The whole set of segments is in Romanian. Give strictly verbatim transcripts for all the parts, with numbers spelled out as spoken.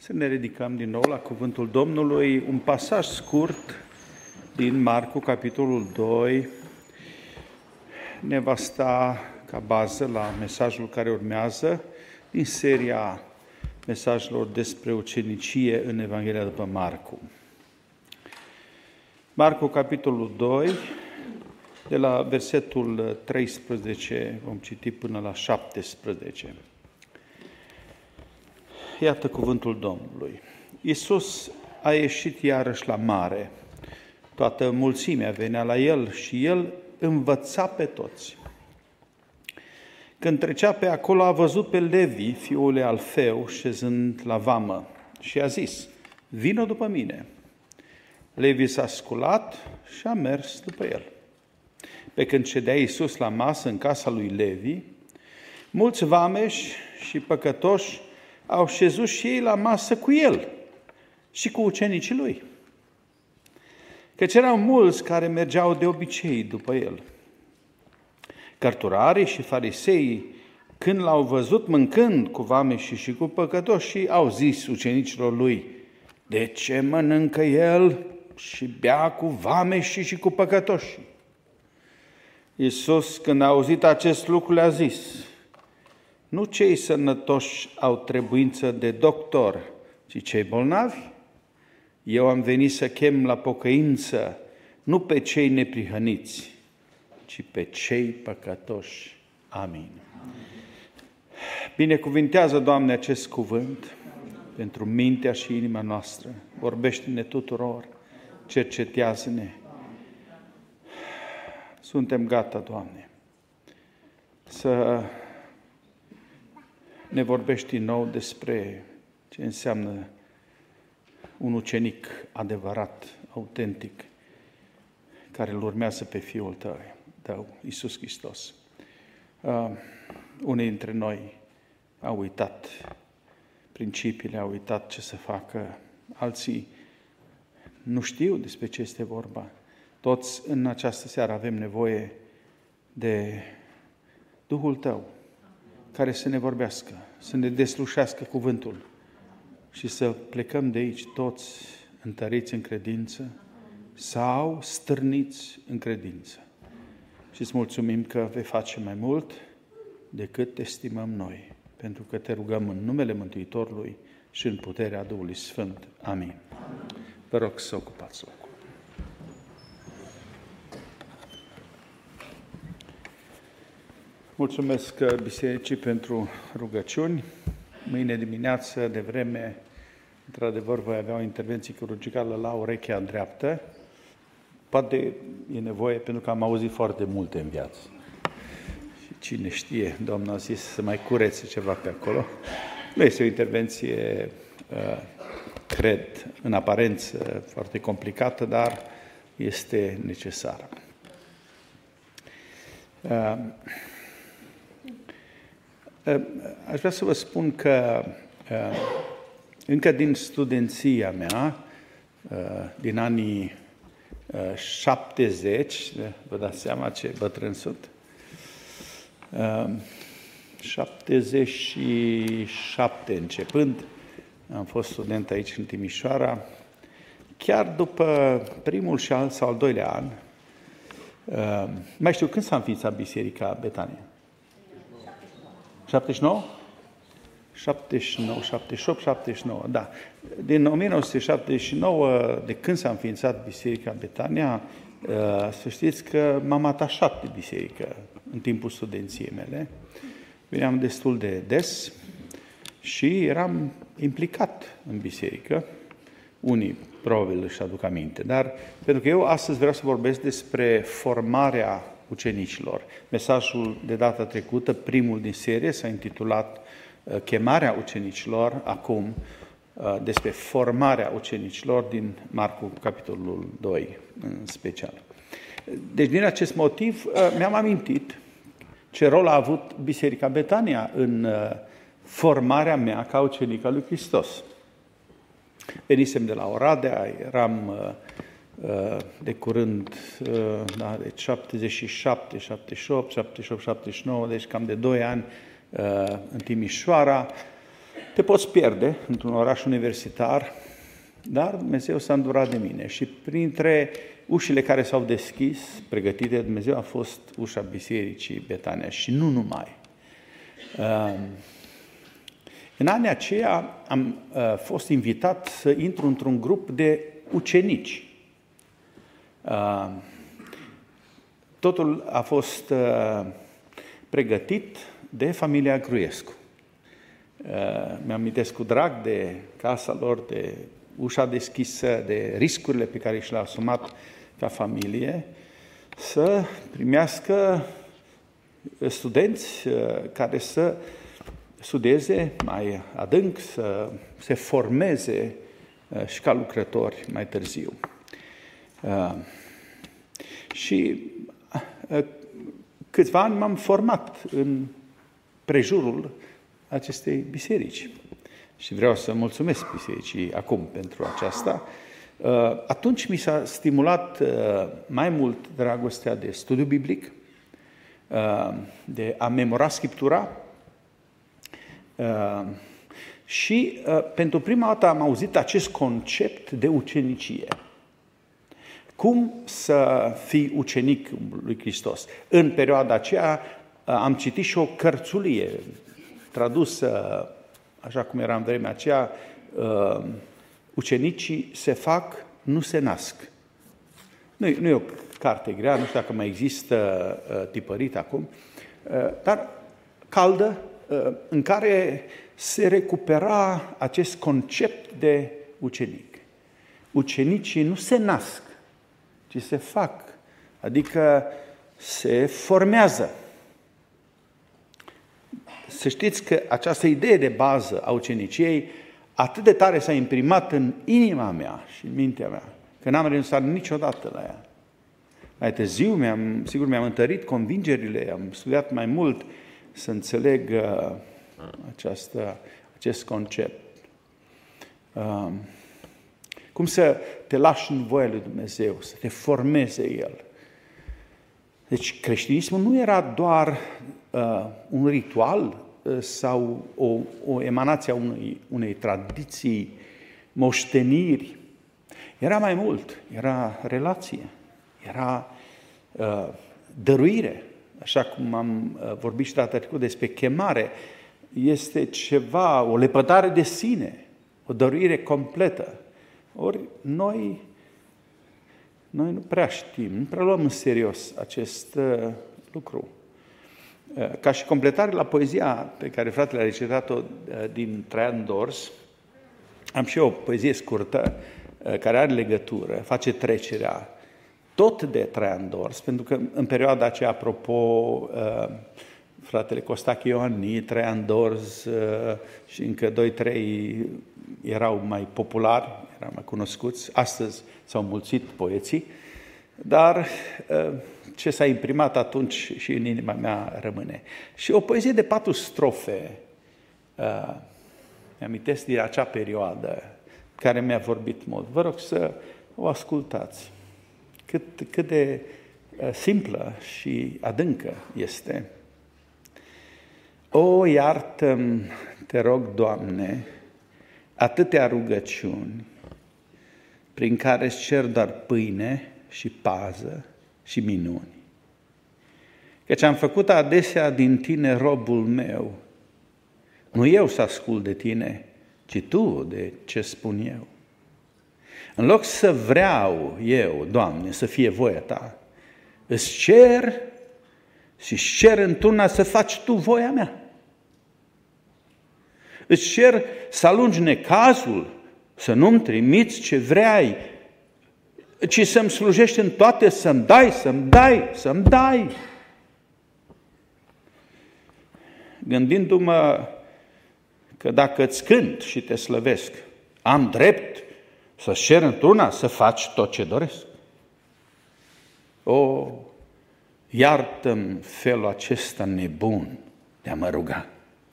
Să ne ridicăm din nou la cuvântul Domnului, un pasaj scurt din Marcu, capitolul doi, ne va sta ca bază la mesajul care urmează din seria mesajelor despre ucenicie în Evanghelia după Marcu. Marcu, capitolul doi, de la versetul treisprezece vom citi până la șaptesprezece. Iată cuvântul Domnului. Iisus a ieșit iarăși la mare. Toată mulțimea venea la el și el învăța pe toți. Când trecea pe acolo, a văzut pe Levi, fiul lui Alfeu, șezând la vamă și a zis: "Vino după mine." Levi s-a sculat și a mers după el. Pe când ședea Iisus la masă în casa lui Levi, mulți vameși și păcătoși au șezut și ei la masă cu el și cu ucenicii lui. Căci erau mulți care mergeau de obicei după el. Cărturarii și fariseii, când l-au văzut mâncând cu vameșii și cu păcătoșii, au zis ucenicilor lui: "De ce mănâncă el și bea cu vameșii și cu păcătoșii?" Iisus, când a auzit acest lucru, le-a zis: "Nu cei sănătoși au trebuință de doctor, ci cei bolnavi. Eu am venit să chem la pocăință nu pe cei neprihăniți, ci pe cei păcătoși." Amin. Binecuvintează, Doamne, acest cuvânt pentru mintea și inima noastră. Vorbește-ne tuturor, cercetează-ne. Suntem gata, Doamne, să ne vorbești din nou despre ce înseamnă un ucenic adevărat, autentic, care îl urmează pe Fiul Tău, Tău Iisus Hristos. Uh, unii dintre noi au uitat principiile, au uitat ce să facă, alții nu știu despre ce este vorba. Toți în această seară avem nevoie de Duhul Tău, care să ne vorbească, să ne deslușească cuvântul și să plecăm de aici toți întăriți în credință sau stârniți în credință. Și îți mulțumim că vei face mai mult decât estimăm noi, pentru că te rugăm în numele Mântuitorului și în puterea Duhului Sfânt. Amin. Vă rog să ocupați locul. Mulțumesc bisericii pentru rugăciuni. Mâine dimineață, de vreme, într-adevăr, voi avea o intervenție chirurgicală la urechea dreaptă. Poate e nevoie, pentru că am auzit foarte multe în viață. Și cine știe, Domnul a zis să mai curețe ceva pe acolo. Nu este o intervenție, cred, în aparență foarte complicată, dar este necesară. Aș vrea să vă spun că încă din studenția mea, din anii șaptezeci, vă dați seama ce bătrân sunt, șaptezeci și șapte începând, am fost student aici în Timișoara, chiar după primul și al, sau al doilea an, mai știu, când s-a înființat Biserica Betania? șaptezeci și nouă? șaptezeci și nouă, șaptezeci și opt, șaptezeci și nouă, da. Din o mie nouă sute șaptezeci și nouă, de când s-a înființat Biserica Betania, să știți că m-am atașat de biserică în timpul studenției mele. Veneam destul de des și eram implicat în biserică. Unii probabil își aduc aminte, dar pentru că eu astăzi vreau să vorbesc despre formarea ucenicilor. Mesajul de data trecută, primul din serie, s-a intitulat Chemarea ucenicilor, acum despre formarea ucenicilor din Marcu, capitolul doi, în special. Deci, din acest motiv, mi-am amintit ce rol a avut Biserica Betania în formarea mea ca ucenic al lui Hristos. Venisem de la Oradea, eram de curând, da, deci șaptezeci și șapte, șaptezeci și opt, șaptezeci și opt, șaptezeci și nouă, deci cam de doi ani în Timișoara. Te poți pierde într-un oraș universitar, dar Dumnezeu s-a îndurat de mine și printre ușile care s-au deschis, pregătite de Dumnezeu, a fost ușa Bisericii Betania și nu numai. În anii aceia am fost invitat să intru într-un grup de ucenici. Totul a fost pregătit de familia Gruiescu. Mi-am amintesc cu drag de casa lor, de ușa deschisă, de riscurile pe care și le-a asumat ca familie, să primească studenți care să studieze mai adânc, să se formeze și ca lucrători mai târziu. Și câțiva ani m-am format în prejurul acestei biserici. Și vreau să mulțumesc bisericii acum pentru aceasta. Atunci mi s-a stimulat mai mult dragostea de studiu biblic, de a memora Scriptura și pentru prima dată am auzit acest concept de ucenicie. Cum să fii ucenic lui Hristos? În perioada aceea am citit și o cărțulie tradusă, așa cum era în vremea aceea, ucenicii se fac, nu se nasc. Nu e, nu e o carte grea, nu știu dacă mai există tipărit acum, dar caldă, în care se recupera acest concept de ucenic. Ucenicii nu se nasc, ci se fac, adică se formează. Să știți că această idee de bază a uceniciei atât de tare s-a imprimat în inima mea și în mintea mea, că n-am renunțat niciodată la ea. Mai târziu, mi-am, sigur, mi-am întărit convingerile, am studiat mai mult să înțeleg uh, această, acest concept. Uh, cum să te lași în voia lui Dumnezeu, să te formeze El. Deci creștinismul nu era doar uh, un ritual uh, sau o, o emanație a unei, unei tradiții, moșteniri. Era mai mult, era relație, era uh, dăruire. Așa cum am uh, vorbit și data trecută despre chemare, este ceva, o lepădare de sine, o dăruire completă. Ori noi, noi nu prea știm, nu prea luăm în serios acest uh, lucru. Uh, ca și completare la poezia pe care fratele a recitat-o uh, din Traian Dors, am și eu o poezie scurtă uh, care are legătură, face trecerea tot de Traian Dors, pentru că în perioada aceea, apropo, uh, fratele Costache Ioanni, Traian Dors uh, și încă doi, trei erau mai populari, erau mai cunoscuți. Astăzi s-au mulțit poeții, dar uh, ce s-a imprimat atunci și în inima mea rămâne. Și o poezie de patru strofe, uh, mi-amintesc din acea perioadă, care mi-a vorbit mult. Vă rog să o ascultați. Cât, cât de uh, simplă și adâncă este. O, iartă-mi, te rog, Doamne, atâtea rugăciuni prin care îți cer doar pâine și pază și minuni. Căci am făcut adesea din tine robul meu, nu eu să ascult de tine, ci tu de ce spun eu. În loc să vreau eu, Doamne, să fie voia ta, îți cer și îți cer într-una să faci tu voia mea. Îți cer să alungi necazul, să nu-mi trimiți ce vreai, ci să-mi slujești în toate, să-mi dai, să-mi dai, să-mi dai. Gândindu-mă că dacă îți cânt și te slăvesc, am drept să cer într-una să faci tot ce doresc. O, iartă-mi felul acesta nebun de a mă ruga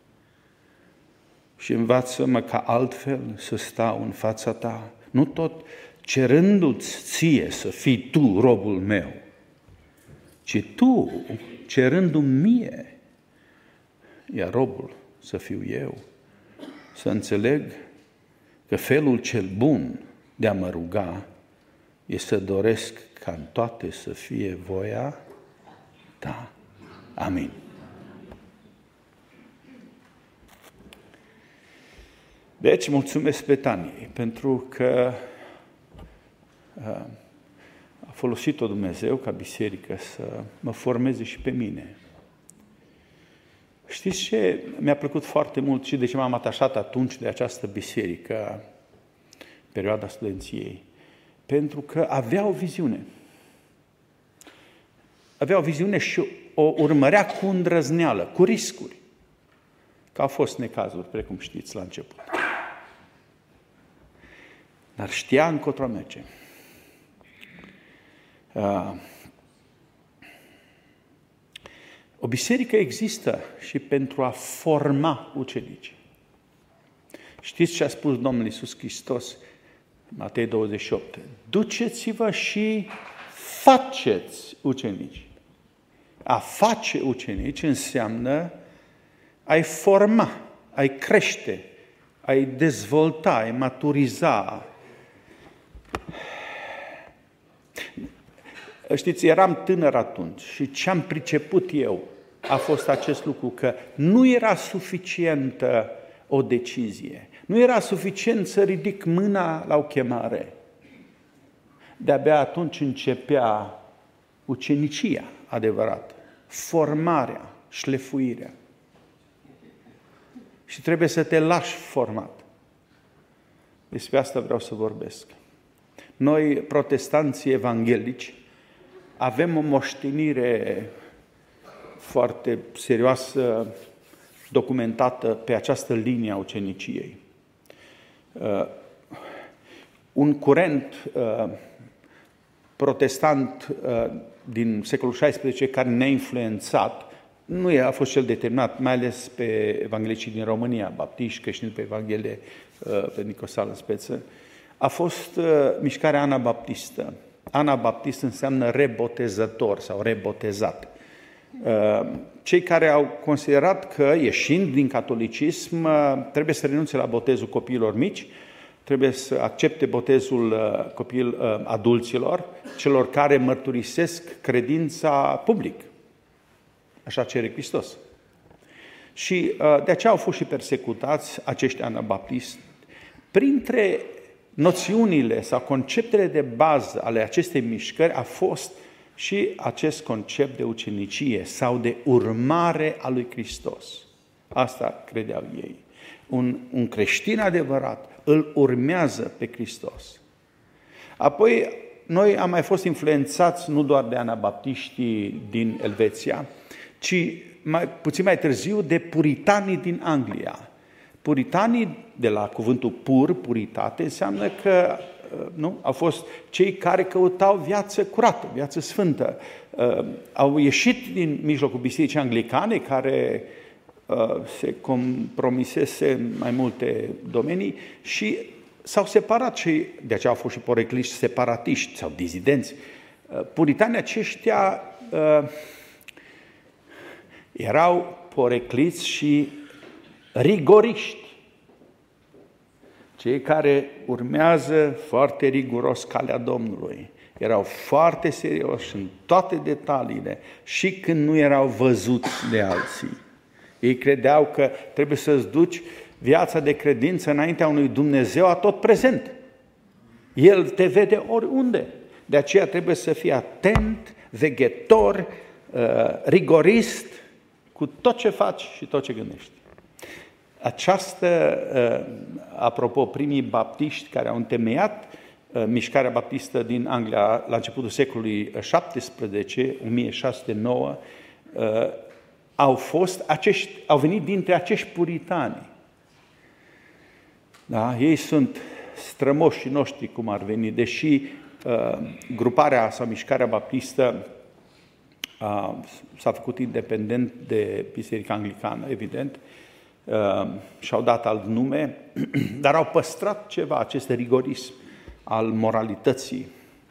și învață-mă ca altfel să stau în fața ta, nu tot cerându-ți ție să fii tu robul meu, ci tu cerându-mi mie, iar robul să fiu eu, să înțeleg că felul cel bun de a mă ruga este să doresc ca în toate să fie voia ta. Amin. Deci, mulțumesc Betaniei pentru că a folosit-o Dumnezeu ca biserică să mă formeze și pe mine. Știți ce mi-a plăcut foarte mult și de ce m-am atașat atunci de această biserică, perioada studenției? Pentru că avea o viziune. Avea o viziune și o urmărea cu îndrăzneală, cu riscuri. Că au fost necazuri, precum știți, la început. Dar știa încotro merge. Uh, o biserică există și pentru a forma ucenici. Știți ce a spus Domnul Iisus Hristos? Matei douăzeci și opt. Duceți-vă și faceți ucenici. A face ucenici înseamnă a-i forma, a-i crește, a-i dezvolta, a-i maturiza. Știți, eram tânăr atunci și ce am priceput eu a fost acest lucru, că nu era suficientă o decizie. Nu era suficient să ridic mâna la o chemare. De-abia atunci începea ucenicia adevărată, formarea, șlefuirea. Și trebuie să te lași format. Despre asta vreau să vorbesc. Noi, protestanții evanghelici, avem o moștenire foarte serioasă, documentată pe această linie a uceniciei. Uh, un curent uh, protestant uh, din secolul șaisprezece care ne-a influențat, nu a fost cel determinat, mai ales pe evanghelicii din România, baptiști, creștini pe Evanghelie, uh, pe Nicosal în speță, a fost uh, mișcarea anabaptistă. Anabaptist înseamnă rebotezător sau rebotezat. Cei care au considerat că, ieșind din catolicism, trebuie să renunțe la botezul copiilor mici, trebuie să accepte botezul copiil adulților, celor care mărturisesc credința public. Așa cere Hristos. Și de aceea au fost și persecutați acești anabaptiști. Printre noțiunile sau conceptele de bază ale acestei mișcări a fost și acest concept de ucenicie sau de urmare a lui Hristos. Asta credeau ei. Un, un creștin adevărat îl urmează pe Hristos. Apoi, noi am mai fost influențați nu doar de anabaptiștii din Elveția, ci mai, puțin mai târziu de puritanii din Anglia. Puritanii, de la cuvântul pur, puritate, înseamnă că nu, au fost cei care căutau viață curată, viață sfântă. Au ieșit din mijlocul bisericii anglicane, care se compromisese în mai multe domenii și s-au separat și de aceea au fost și porecliști separatiști sau dizidenți. Puritanii aceștia erau porecliți și rigoriști. Cei care urmează foarte riguros calea Domnului. Erau foarte serioși în toate detaliile și când nu erau văzuți de alții. Ei credeau că trebuie să-ți duci viața de credință înaintea unui Dumnezeu atot prezent. El te vede oriunde. De aceea trebuie să fii atent, veghetor, rigorist cu tot ce faci și tot ce gândești. Această, apropo, primii baptiști care au întemeiat mișcarea baptistă din Anglia la începutul secolului șaptesprezece, o mie șase sute nouă, au fost acești, au venit dintre acești puritani. Da? Ei sunt strămoșii noștri, cum ar veni, deși uh, gruparea sau mișcarea baptistă uh, s-a făcut independent de Biserica Anglicană, evident, uh, și-au dat alt nume, dar au păstrat ceva, acest rigorism al moralității.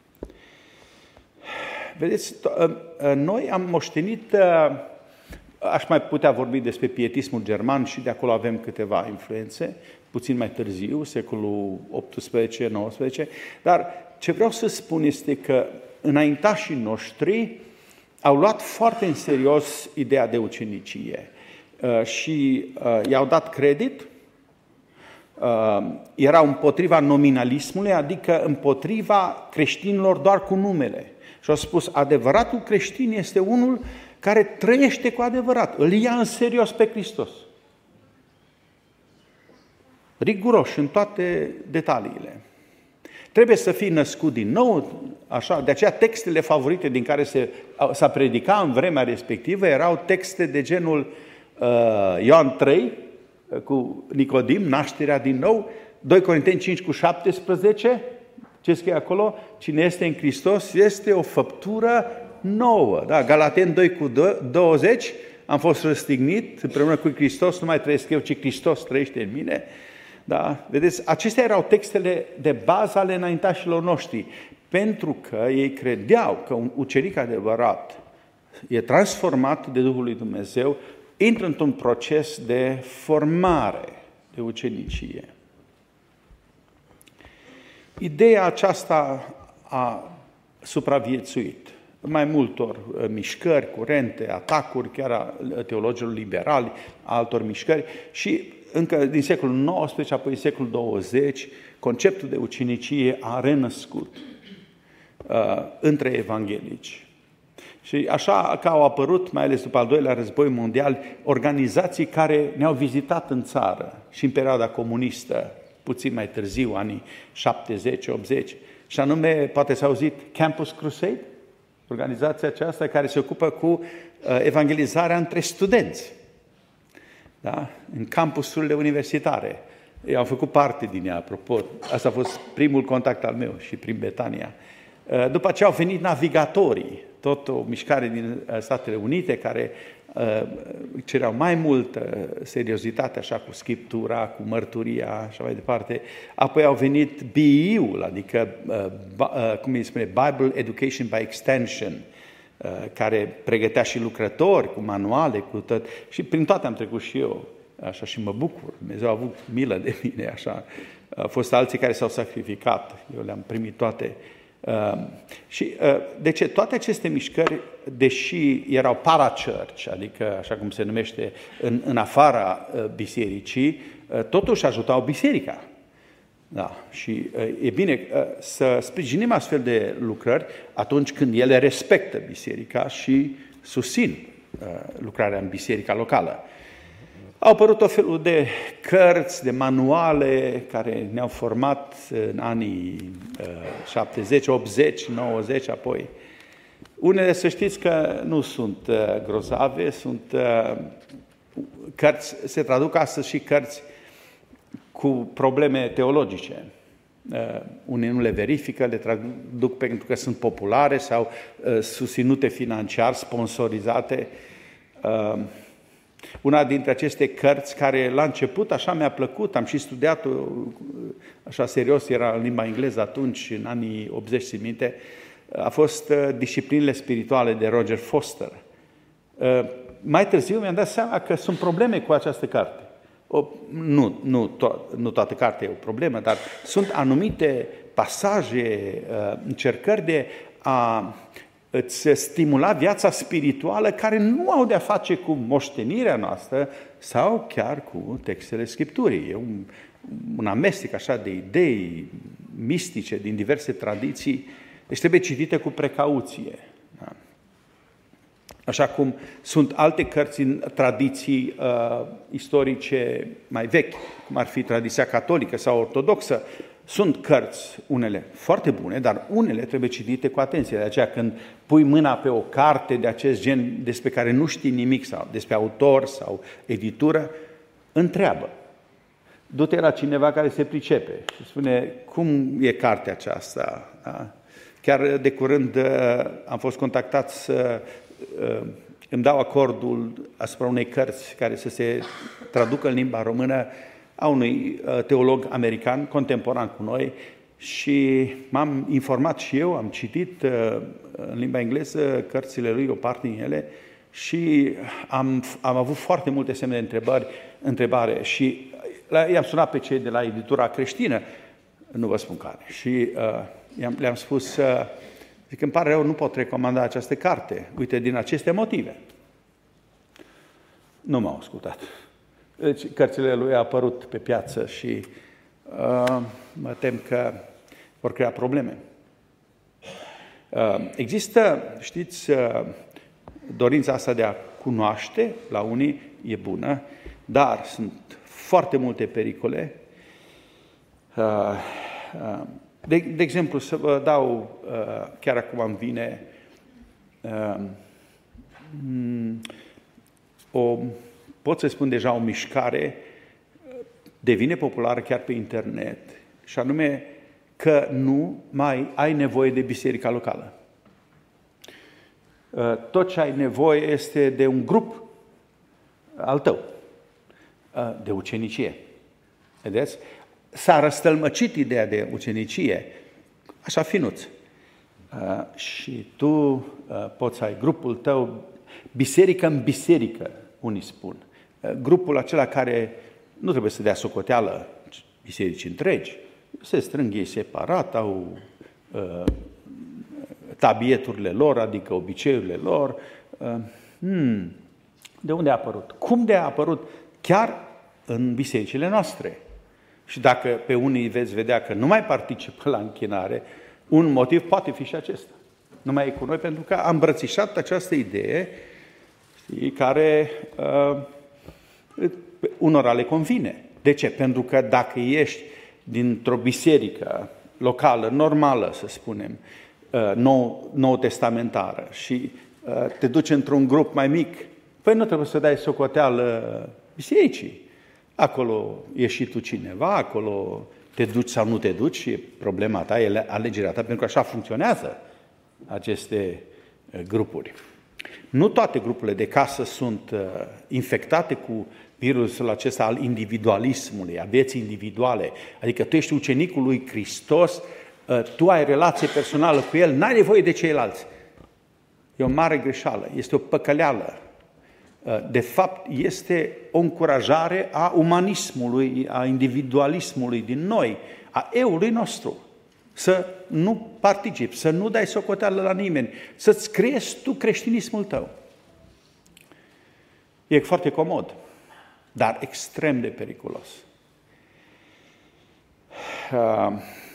Vedeți, uh, uh, noi am moștenit... Uh, Aș mai putea vorbi despre pietismul german și de acolo avem câteva influențe, puțin mai târziu, secolul optsprezece nouăsprezece, dar ce vreau să spun este că înaintașii noștri au luat foarte în serios ideea de ucenicie și i-au dat credit, erau împotriva nominalismului, adică împotriva creștinilor doar cu numele. Și au spus, adevăratul creștin este unul care trăiește cu adevărat, îl ia în serios pe Hristos. Riguros în toate detaliile. Trebuie să fii născut din nou, așa, de aceea textele favorite din care se, s-a predicat în vremea respectivă erau texte de genul uh, Ioan trei, cu Nicodim, nașterea din nou, doi Corinteni cinci cu șaptesprezece, ce scrie acolo? Cine este în Hristos este o făptură nouă. Da? Galateni doi cu douăzeci, am fost răstignit împreună cu Hristos, nu mai trăiesc eu, ci Hristos trăiește în mine. Da? Vedeți, acestea erau textele de bază ale înaintașilor noștri, pentru că ei credeau că un ucenic adevărat e transformat de Duhul lui Dumnezeu, intră într-un proces de formare, de ucenicie. Ideea aceasta a supraviețuit mai multor mișcări, curente, atacuri, chiar a teologilor liberali, a altor mișcări și încă din secolul nouăsprezece, apoi secolul douăzeci, conceptul de ucenicie a renăscut uh, între evanghelici. Și așa că au apărut, mai ales după al doilea război mondial, organizații care ne-au vizitat în țară și în perioada comunistă, puțin mai târziu, anii șaptezeci optzeci, și anume, poate s-a auzit, Campus Crusade, organizația aceasta care se ocupă cu uh, evangelizarea între studenți, da? În campusurile universitare. Ei au făcut parte din ea, apropo, asta a fost primul contact al meu și prin Betania. Uh, după aceea au venit navigatorii, tot o mișcare din Statele Unite care uh, cereau mai multă seriozitate, așa cu scriptura, cu mărturia și mai departe. Apoi au venit B E U-ul, adică, uh, uh, cum îi spune, Bible Education by Extension, uh, care pregătea și lucrători cu manuale, cu tot. Și prin toate am trecut și eu, așa, și mă bucur. Dumnezeu a avut milă de mine, așa. Au fost alții care s-au sacrificat, eu le-am primit toate. Uh, și uh, de ce? Toate aceste mișcări, deși erau parachurch, adică așa cum se numește în, în afara uh, bisericii, uh, totuși ajutau biserica. Da. Și uh, e bine uh, să sprijinim astfel de lucrări atunci când ele respectă biserica și susțin uh, lucrarea în biserica locală. Au apărut o felul de cărți, de manuale care ne-au format în anii șaptezeci, optzeci, nouăzeci, apoi. Unele, să știți că nu sunt grozave, sunt cărți, se traduc astăzi și cărți cu probleme teologice. Unii nu le verifică, le traduc pentru că sunt populare sau susținute financiar, sponsorizate. Una dintre aceste cărți care la început așa mi-a plăcut, am și studiat-o așa serios, era în limba engleză atunci, în anii optzeci, țin minte, a fost Disciplinele spirituale de Roger Foster. Mai târziu mi-am dat seama că sunt probleme cu această carte. O, nu, nu, to- nu toată cartea e o problemă, dar sunt anumite pasaje, încercări de a îți stimula viața spirituală care nu au de-a face cu moștenirea noastră sau chiar cu textele Scripturii. E un, un amestec așa de idei mistice din diverse tradiții, deci trebuie citite cu precauție. Da? Așa cum sunt alte cărți în tradiții uh, istorice mai vechi, cum ar fi tradiția catolică sau ortodoxă. Sunt cărți, unele foarte bune, dar unele trebuie citite cu atenție. De aceea când pui mâna pe o carte de acest gen despre care nu știi nimic sau despre autor sau editură, întreabă. Du-te la cineva care se pricepe și spune cum e cartea aceasta. Da? Chiar de curând am fost contactat să îmi dau acordul asupra unei cărți care să se traducă în limba română a unui teolog american contemporan cu noi și m-am informat și eu, am citit în limba engleză cărțile lui, o parte din ele, și am, am avut foarte multe semne de întrebări, întrebare și I-am sunat pe cei de la editura creștină, nu vă spun care, și uh, le-am spus, uh, zic, îmi pare rău, nu pot recomanda această carte, uite, din aceste motive. Nu m-au ascultat. Deci, cărțile lui au apărut pe piață și uh, mă tem că vor crea probleme. Uh, există, știți, uh, dorința asta de a cunoaște, la unii e bună, dar sunt foarte multe pericole. Uh, uh, de, de exemplu, să vă dau, uh, chiar acum îmi vine uh, o, pot să spun deja, o mișcare devine populară chiar pe internet, și anume că nu mai ai nevoie de biserica locală. Uh, tot ce ai nevoie este de un grup al tău, uh, de ucenicie. Vedeți? S-a răstălmăcit ideea de ucenicie, așa finuț. Uh, și tu uh, poți să ai grupul tău, biserică în biserică, unii spun. Uh, grupul acela care nu trebuie să dea socoteală biserici întregi, se strâng ei separat, au uh, tabieturile lor, adică obiceiurile lor. Uh, hmm, de unde a apărut? Cum de a apărut? Chiar în bisericile noastre. Și dacă pe unii veți vedea că nu mai participă la închinare, un motiv poate fi și acesta. Nu mai e cu noi pentru că am îmbrățișat această idee, știi, care uh, unora le convine. De ce? Pentru că dacă ești dintr-o biserică locală, normală, să spunem, uh, nou, nou testamentară, și uh, te duci într-un grup mai mic, păi nu trebuie să dai socoteală bisericii. Acolo ești și tu cineva, acolo te duci sau nu te duci, e problema ta, e alegerea ta, pentru că așa funcționează aceste grupuri. Nu toate grupurile de casă sunt uh, infectate cu virusul acesta al individualismului, a vieții individuale. Adică tu ești ucenicul lui Hristos, uh, tu ai relație personală cu El, n-ai nevoie de ceilalți. E o mare greșeală, este o păcăleală. De fapt, este o încurajare a umanismului, a individualismului din noi, a eului nostru. Să nu participi, să nu dai socoteală la nimeni, să-ți creezi tu creștinismul tău. E foarte comod, dar extrem de periculos. Uh,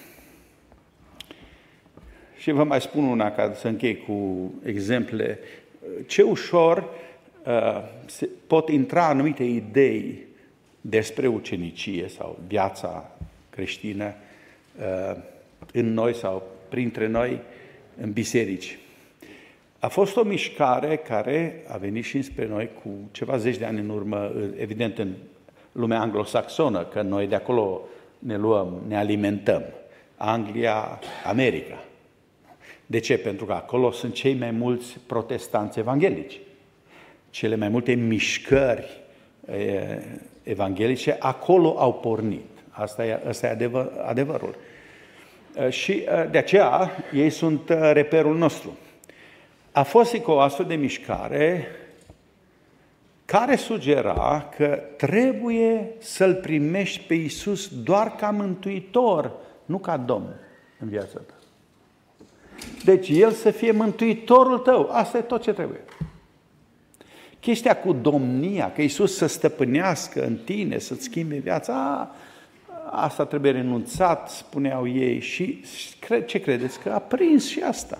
și vă mai spun una, ca să închei cu exemple. Ce ușor Uh, se pot intra anumite idei despre ucenicie sau viața creștină uh, în noi sau printre noi în biserici. A fost o mișcare care a venit și înspre noi cu ceva zeci de ani în urmă, evident în lumea anglosaxonă, că noi de acolo ne luăm, ne alimentăm. Anglia, America. De ce? Pentru că acolo sunt cei mai mulți protestanți evanghelici. Cele mai multe mișcări evanghelice acolo au pornit. Asta e, asta e adevăr, adevărul. Și de aceea ei sunt reperul nostru. A fost o astfel de mișcare care sugera că trebuie să-L primești pe Iisus doar ca mântuitor, nu ca Domn în viața ta. Deci El să fie mântuitorul tău. Asta e tot ce trebuie. Chestia cu domnia, că Iisus să stăpânească în tine, să-ți schimbe viața, asta trebuie renunțat, spuneau ei. Și ce credeți? Că a prins și asta.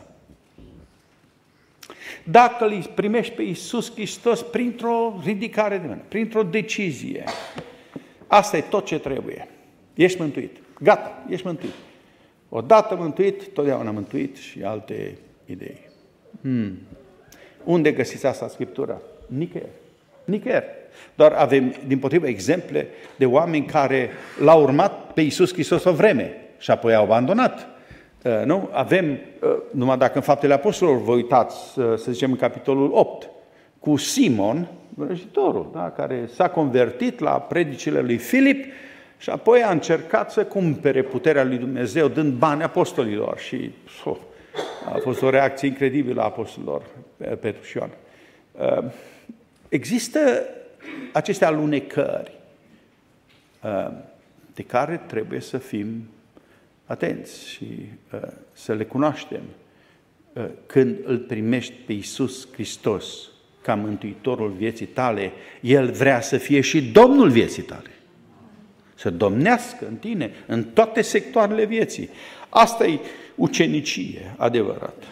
Dacă îl primești pe Iisus Hristos printr-o ridicare de mână, printr-o decizie, asta e tot ce trebuie. Ești mântuit. Gata, ești mântuit. Odată mântuit, totdeauna mântuit, și alte idei. Hmm. Unde găsiți asta în Scriptură? Nicăieri. Nicăieri. Doar avem, dimpotrivă, exemple de oameni care l-au urmat pe Iisus Hristos o vreme și apoi au abandonat. Uh, nu? Avem, uh, numai dacă în Faptele Apostolilor vă uitați, uh, să zicem în capitolul opt, cu Simon, vrăjitorul, da? Care s-a convertit la predicile lui Filip și apoi a încercat să cumpere puterea lui Dumnezeu dând bani apostolilor. Și oh, a fost o reacție incredibilă a apostolilor, Petru și Ioan. Uh, Există aceste alunecări de care trebuie să fim atenți și să le cunoaștem. Când îl primești pe Iisus Hristos ca Mântuitorul vieții tale, El vrea să fie și Domnul vieții tale. Să domnească în tine, în toate sectoarele vieții. Asta e ucenicie adevărată.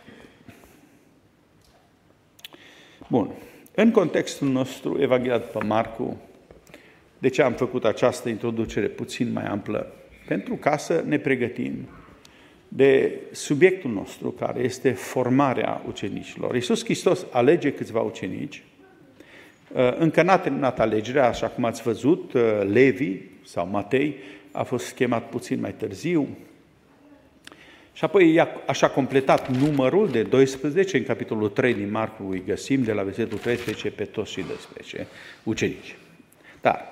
Bun. În contextul nostru, Evanghelia după Marcu, de ce am făcut această introducere puțin mai amplă? Pentru ca să ne pregătim de subiectul nostru, care este formarea ucenicilor. Iisus Hristos alege câțiva ucenici. Încă n-a terminat alegerea, așa cum ați văzut, Levi sau Matei a fost chemat puțin mai târziu. Și apoi așa completat numărul de doisprezece, în capitolul trei din Marcu îi găsim de la versetul treisprezece pe toți și doisprezece ucenici. Dar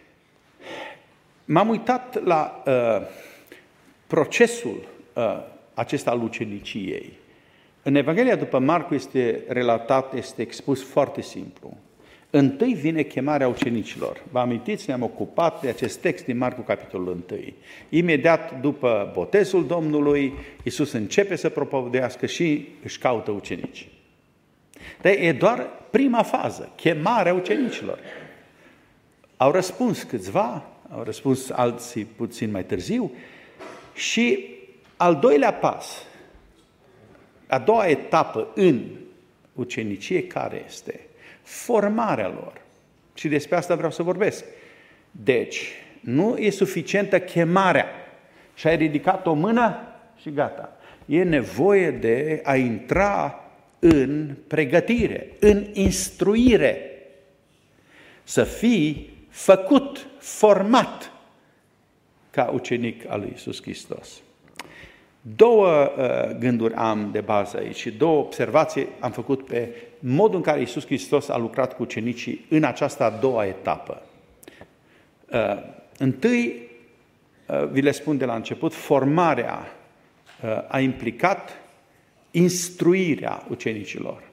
m-am uitat la uh, procesul uh, acesta al uceniciei. În Evanghelia după Marcu este relatat, este expus foarte simplu. Întâi vine chemarea ucenicilor. Vă amintiți, ne-am ocupat de acest text din Marcu, capitolul unu. Imediat după botezul Domnului, Iisus începe să propovăduiască și își caută ucenici. Dar e doar prima fază, chemarea ucenicilor. Au răspuns câțiva, au răspuns alții puțin mai târziu și al doilea pas, a doua etapă în ucenicie, care este? Formarea lor. Și despre asta vreau să vorbesc. Deci, nu e suficientă chemarea și ai ridicat o mână și gata. E nevoie de a intra în pregătire, în instruire, să fii făcut, format ca ucenic al lui Iisus Hristos. Două uh, gânduri am de bază aici și două observații am făcut pe modul în care Iisus Hristos a lucrat cu ucenicii în această a doua etapă. Uh, întâi, uh, vi le spun de la început, formarea uh, a implicat instruirea ucenicilor.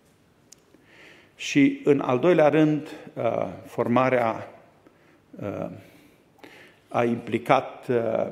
Și în al doilea rând, uh, formarea uh, a implicat uh,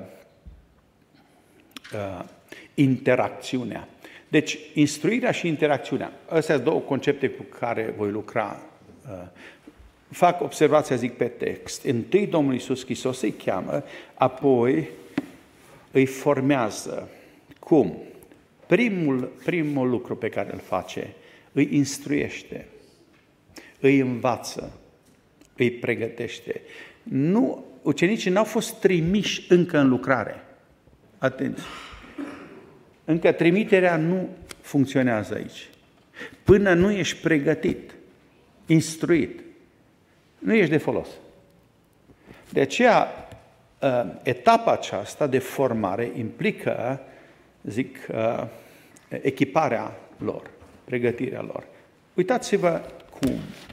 uh, interacțiunea. Deci, instruirea și interacțiunea. Astea sunt două concepte cu care voi lucra. Uh, fac observația, zic, pe text. Întâi Domnul Iisus Hristos îi cheamă, apoi îi formează. Cum? Primul, primul lucru pe care îl face, îi instruiește, îi învață, îi pregătește. Nu, ucenicii n-au fost trimiși încă în lucrare. Atenție! Încă trimiterea nu funcționează aici. Până nu ești pregătit, instruit, nu ești de folos. De aceea, etapa aceasta de formare implică, zic, echiparea lor, pregătirea lor. Uitați-vă cum.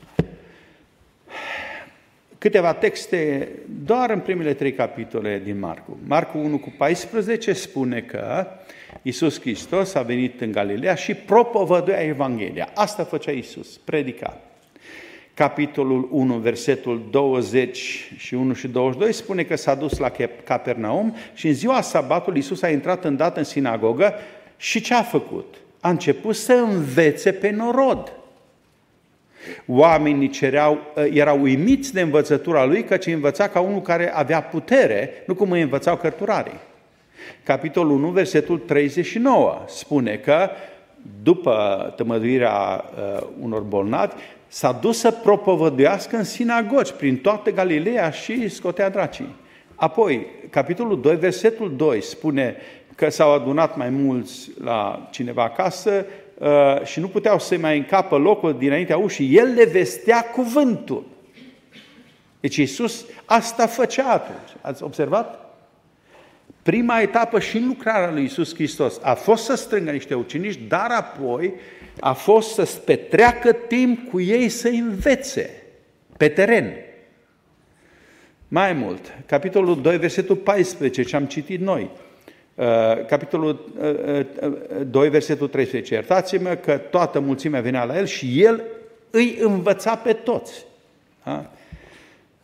Câteva texte doar în primele trei capitole din Marcu. Marcu unu cu paisprezece spune că Iisus Hristos a venit în Galileea și propovăduia Evanghelia. Asta făcea Iisus, predica. Capitolul unu, versetul douăzeci și unu și douăzeci și doi spune că s-a dus la Capernaum și în ziua sabatului Iisus a intrat îndată în sinagogă și ce a făcut? A început să învețe pe norod. Oamenii cereau, erau uimiți de învățătura lui, căci învăța ca unul care avea putere, nu cum îi învățau cărturarii. Capitolul unu, versetul treizeci și nouă spune că după tămăduirea uh, unor bolnavi, s-a dus să propovăduiască în sinagogi prin toată Galileea și scotea dracii. Apoi, capitolul doi, versetul doi spune că s-au adunat mai mulți la cineva acasă uh, și nu puteau să mai încapă locul dinaintea ușii. El le vestea cuvântul. Deci Iisus asta făcea atunci. Ați observat? Prima etapă și în lucrarea lui Iisus Hristos a fost să strângă niște ucenici, dar apoi a fost să petreacă timp cu ei să învețe pe teren. Mai mult, capitolul doi, versetul paisprezece, ce am citit noi. Capitolul doi, versetul treisprezece. Iertați-mă că toată mulțimea venea la el și el îi învăța pe toți. Da?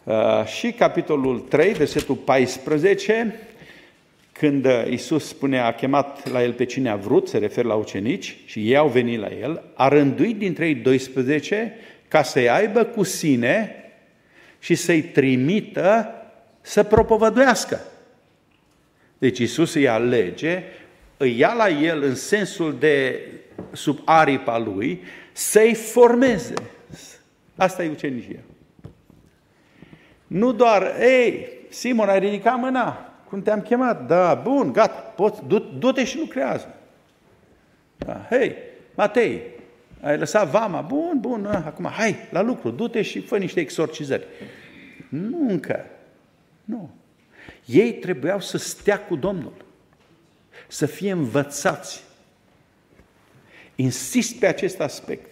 Și capitolul trei, versetul paisprezece, când Iisus spune, a chemat la el pe cine a vrut, se referă la ucenici, și ei au venit la el, a rânduit dintre ei doisprezece ca să-i aibă cu sine și să-i trimită să propovăduiască. Deci Iisus îi alege, îi ia la el în sensul de sub aripa lui, să-i formeze. Asta e ucenicia. Nu doar, ei, Simon, ai ridicat mâna, cum te-am chemat? Da, bun, gata, poți, du, du-te și lucrează. Da, hei, Matei, ai lăsat vama, bun, bun, acum, hai, la lucru, du-te și fă niște exorcizări. Nu încă, nu. Ei trebuiau să stea cu Domnul, să fie învățați. Insist pe acest aspect.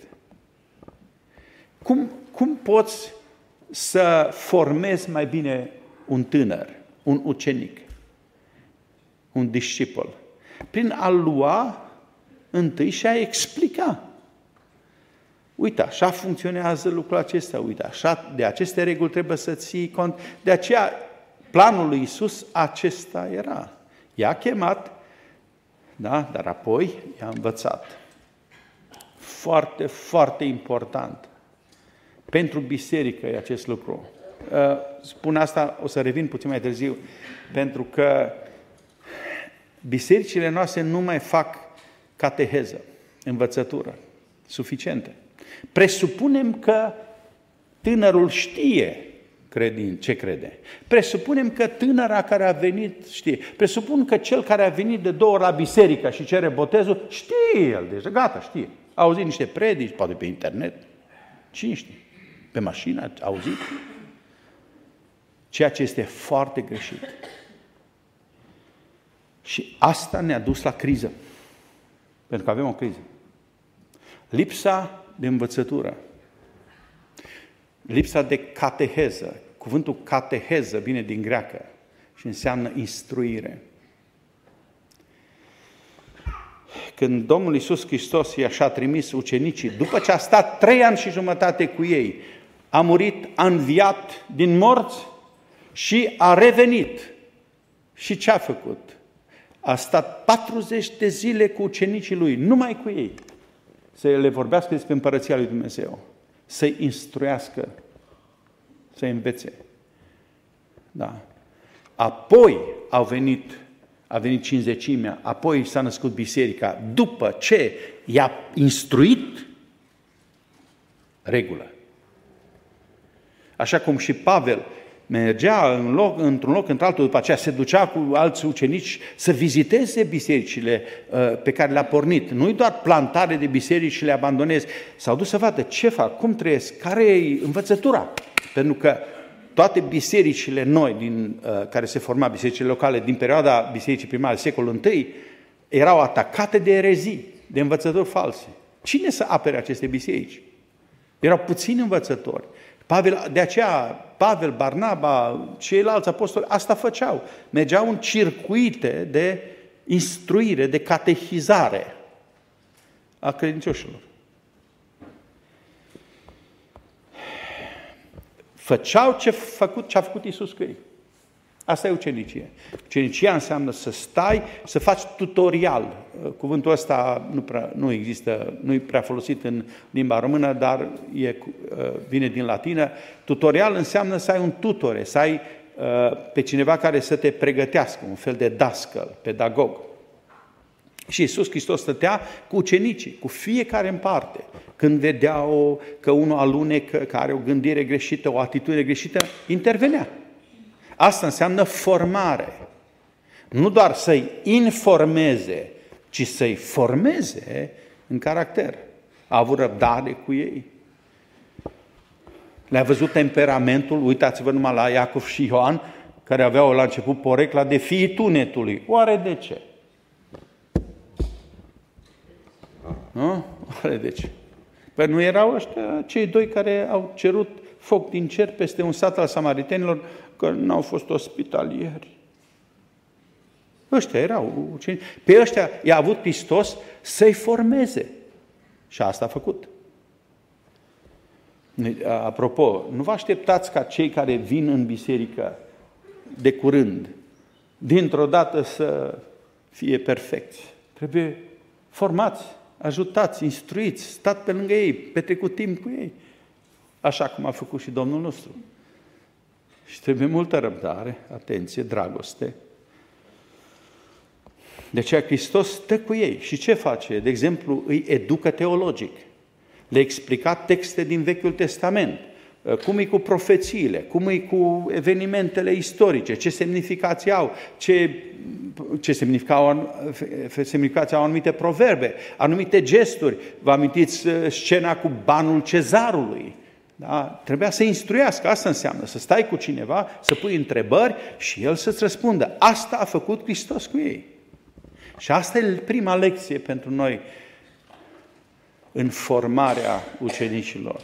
Cum, cum poți să formezi mai bine un tânăr, un ucenic, un discipol? Prin a-l lua întâi și a explica. Uite, așa funcționează lucrul acesta, uite, așa, de aceste reguli trebuie să ții cont. De aceea, planul lui Iisus acesta era. I-a chemat, da, dar apoi i-a învățat. Foarte, foarte important. Pentru biserică e acest lucru. Spun asta, o să revin puțin mai târziu, pentru că bisericile noastre nu mai fac cateheză, învățătură, suficientă. Presupunem că tânărul știe ce crede. Presupunem că tânăra care a venit știe. Presupun că cel care a venit de două ori la biserică și cere botezul, știe el deja, gata, știe. A auzit niște predici, poate pe internet. Cine știe? Pe mașină, a auzit? Ceea ce este foarte greșit. Și asta ne-a dus la criză. Pentru că avem o criză. Lipsa de învățătură. Lipsa de cateheză. Cuvântul cateheză vine din greacă și înseamnă instruire. Când Domnul Iisus Hristos i-a și-a trimis ucenicii, după ce a stat trei ani și jumătate cu ei, a murit, a înviat din morți și a revenit. Și ce a făcut? A stat patruzeci de zile cu ucenicii lui, numai cu ei, să le vorbească despre împărăția lui Dumnezeu, să-i instruiască, să-i învețe. Da. Apoi au venit, a venit cincizecimea, apoi s-a născut biserica, după ce i-a instruit, regulă. Așa cum și Pavel mergea în loc, într-un loc într-altul, după aceea se ducea cu alți ucenici să viziteze bisericile uh, pe care le-a pornit. Nu-i doar plantare de biserici și le abandonezi. S-au dus să vadă ce fac, cum trăiesc, care e învățătura. Pentru că toate bisericile noi, din, uh, care se forma, bisericile locale, din perioada bisericii primare, secolul I, erau atacate de erezii, de învățători false. Cine să apere aceste biserici? Erau puțini învățători. Pavel, de aceea, Pavel, Barnaba, ceilalți apostoli, asta făceau. Mergeau în circuite de instruire, de catehizare a credincioșilor. Făceau ce, făcut, ce a făcut Iisus cu ei. Asta e ucenicie. Ucenicia înseamnă să stai, să faci tutorial. Cuvântul ăsta nu, prea, nu există, nu e prea folosit în limba română, dar e, vine din latină. Tutorial înseamnă să ai un tutore, să ai pe cineva care să te pregătească, un fel de dascăl, pedagog. Și Iisus Hristos stătea cu ucenicii, cu fiecare în parte. Când vedeau că unul alunecă, că are o gândire greșită, o atitudine greșită, intervenea. Asta înseamnă formare. Nu doar să-i informeze, ci să-i formeze în caracter. A avut răbdare cu ei. Le-a văzut temperamentul, uitați-vă numai la Iacov și Ioan, care aveau la început porecla de fiii tunetului. Oare de ce? Nu? Oare de ce? Păi nu erau ăștia cei doi care au cerut foc din cer peste un sat al samaritenilor, că n-au fost ospitalieri. Ăștia erau ucenici. Pe ăștia i-a avut Hristos să-i formeze. Și asta a făcut. Apropo, nu vă așteptați ca cei care vin în biserică de curând, dintr-o dată să fie perfecți. Trebuie formați, ajutați, instruiți, stați pe lângă ei, petrecut timp cu ei, așa cum a făcut și Domnul nostru. Și trebuie multă răbdare, atenție, dragoste. De aceea Hristos stă cu ei. Și ce face? De exemplu, îi educă teologic. Le explica texte din Vechiul Testament. Cum e cu profețiile, cum e cu evenimentele istorice, ce semnificații au, ce, ce semnificau, semnificații au anumite proverbe, anumite gesturi. Vă amintiți scena cu banul cezarului? Da? Trebuia să instruiască, asta înseamnă, să stai cu cineva, să pui întrebări și el să-ți răspundă. Asta a făcut Hristos cu ei. Și asta e prima lecție pentru noi în formarea ucenicilor.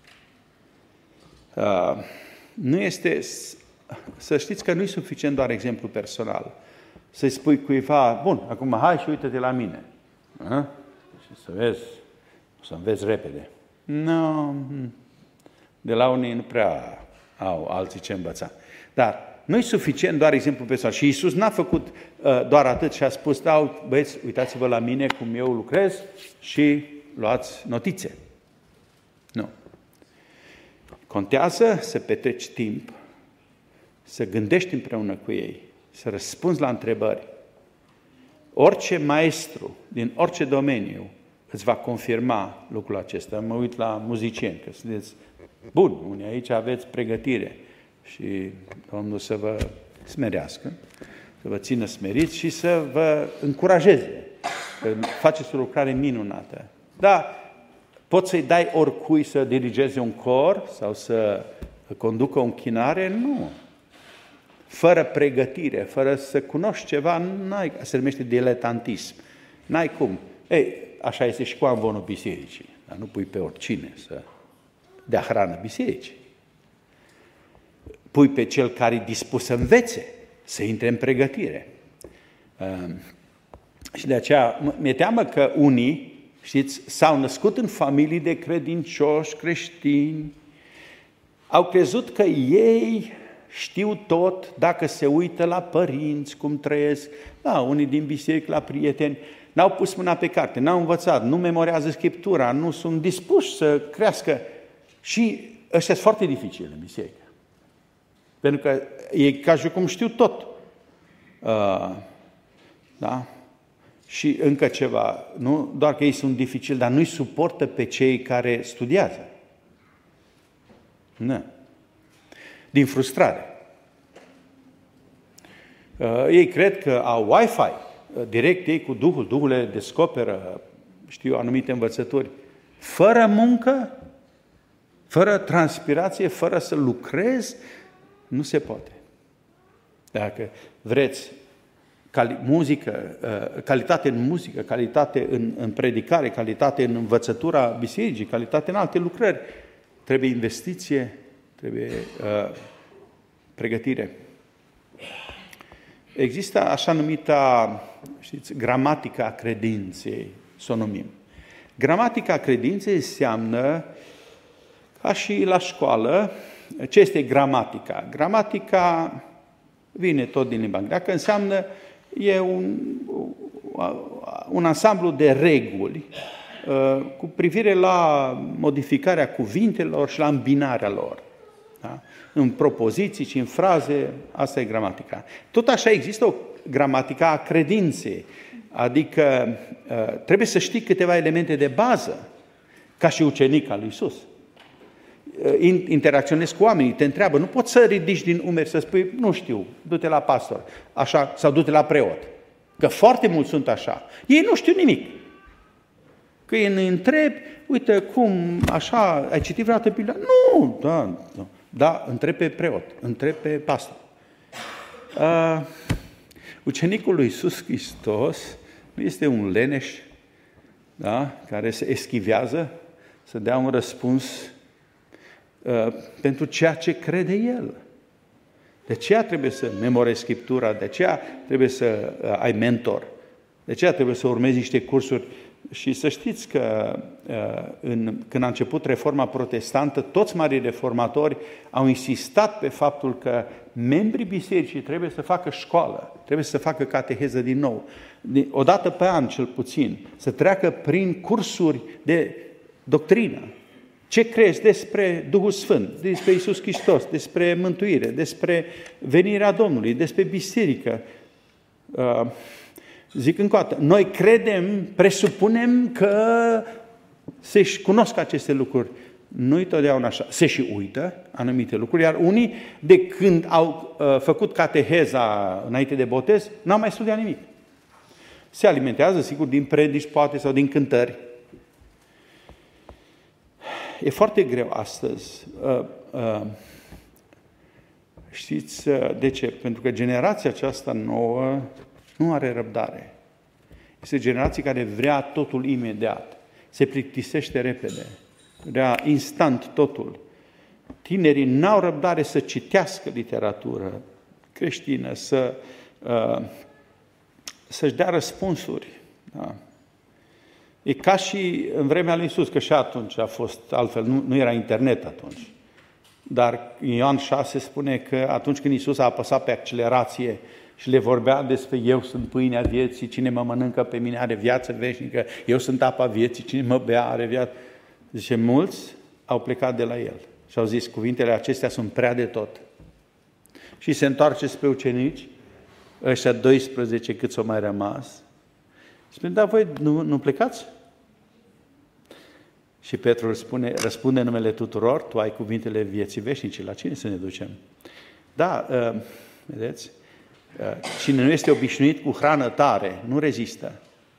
Uh, nu este, să știți că nu e suficient doar exemplu personal. Să-i spui cuiva, bun, acum hai și uite-te la mine. Uh? Și să vezi, o să înveți repede. Nu, de la unii nu prea au alții ce învăța. Dar nu e suficient doar exemplu personal. Și Iisus n-a făcut uh, doar atât și a spus, da, băieți, uitați-vă la mine cum eu lucrez și luați notițe. Nu. Contează să petreci timp, să gândești împreună cu ei, să răspunzi la întrebări. Orice maestru din orice domeniu îți va confirma lucrul acesta. Mă uit la muzicieni, că sunteți buni, unii aici aveți pregătire și Domnul să vă smerească, să vă țină smeriți și să vă încurajeze, că faceți o lucrare minunată. Da, poți să-i dai oricui să dirigeze un cor sau să conducă o închinare? Nu. Fără pregătire, fără să cunoști ceva, n-ai, se numește diletantism. N-ai cum. Ei, așa este și cu amvonul bisericii. Dar nu pui pe oricine să dea hrană bisericii. Pui pe cel care e dispus să învețe, să intre în pregătire. Și de aceea mi-e teamă că unii, știți, s-au născut în familii de credincioși creștini, au crezut că ei știu tot dacă se uită la părinți, cum trăiesc, da, unii din biserică, la prieteni, n-au pus mâna pe carte, n-au învățat, nu memorează Scriptura, nu sunt dispuși să crească. Și ăștia sunt foarte dificili în biserică. Pentru că ei ca și cum știu tot. Uh, da? Și încă ceva, nu doar că ei sunt dificili, dar nu-i suportă pe cei care studiază. Nu. Din frustrare. Uh, ei cred că au Wi-Fi, uh, direct ei cu Duhul, Duhul le descoperă, știu, anumite învățături, fără muncă, fără transpirație, fără să lucrezi, nu se poate. Dacă vreți cali- muzică, uh, calitate în muzică, calitate în, în predicare, calitate în învățătura bisericii, calitate în alte lucrări, trebuie investiție, trebuie uh, pregătire. Există așa numita, știți, gramatica credinței, să o numim. Gramatica credinței înseamnă, ca și la școală, ce este gramatica? Gramatica vine tot din limba greacă, înseamnă, e un, un ansamblu de reguli uh, cu privire la modificarea cuvintelor și la îmbinarea lor. Da? În propoziții și în fraze, asta e gramatica. Tot așa există o gramatică a credinței, adică uh, trebuie să știi câteva elemente de bază, ca și ucenic al lui Iisus. Interacționezi cu oamenii, te întreabă, nu poți să ridici din umeri să spui, nu știu, du-te la pastor, așa, sau du-te la preot. Că foarte mulți sunt așa. Ei nu știu nimic. Că îi ne întrebi, uite, cum, așa, ai citit vreodată Biblia? Nu, da, da, da, întreb pe preot, întreb pe pastor. Uh, ucenicul lui Iisus Hristos nu este un leneș, da, care se eschivează să dea un răspuns Uh, pentru ceea ce crede el. De aceea trebuie să memorezi Scriptura, de aceea trebuie să uh, ai mentor, de aceea trebuie să urmezi niște cursuri Și să știți că în, când a început reforma protestantă, toți marii reformatori au insistat pe faptul că membrii bisericii trebuie să facă școală, trebuie să facă cateheză din nou, o dată pe an cel puțin, să treacă prin cursuri de doctrină. Ce crezi despre Duhul Sfânt, despre Iisus Hristos, despre mântuire, despre venirea Domnului, despre biserică. Zic încă o dată, noi credem, presupunem că se-și cunosc aceste lucruri. Nu-i totdeauna așa. Se și uită anumite lucruri, iar unii, de când au uh, făcut cateheza înainte de botez, n-au mai studiat nimic. Se alimentează, sigur, din predici, poate, sau din cântări. E foarte greu astăzi. Uh, uh, știți de ce? Pentru că generația aceasta nouă nu are răbdare. Este generație care vrea totul imediat. Se plictisește repede. Vrea instant totul. Tinerii n-au răbdare să citească literatură creștină, să, uh, să-și dea răspunsuri. Da. E ca și în vremea lui Iisus, că și atunci a fost altfel, nu, nu era internet atunci. Dar Ioan șase spune că atunci când Iisus a apăsat pe accelerație și le vorbea despre eu sunt pâinea vieții, cine mă mănâncă pe mine are viață veșnică, eu sunt apa vieții, cine mă bea are viață. Zice, mulți au plecat de la el și au zis, cuvintele acestea sunt prea de tot. Și se întoarce spre ucenici, ăștia doisprezece cât s-au mai rămas. Spune, da, voi nu, nu plecați? Și Petru spune, răspunde în numele tuturor, tu ai cuvintele vieții veșnice, la cine să ne ducem? Da, uh, vedeți? Uh, cine nu este obișnuit cu hrană tare, nu rezistă.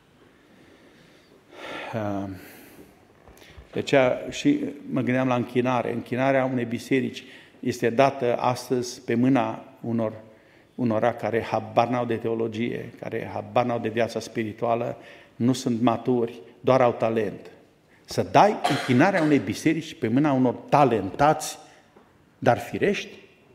Uh, de aceea și mă gândeam la închinare. Închinarea unei biserici este dată astăzi pe mâna unor, unora care habar n-au de teologie, care habar n-au de viața spirituală, nu sunt maturi, doar au talent. Să dai închinarea unei biserici pe mâna unor talentați, dar firești?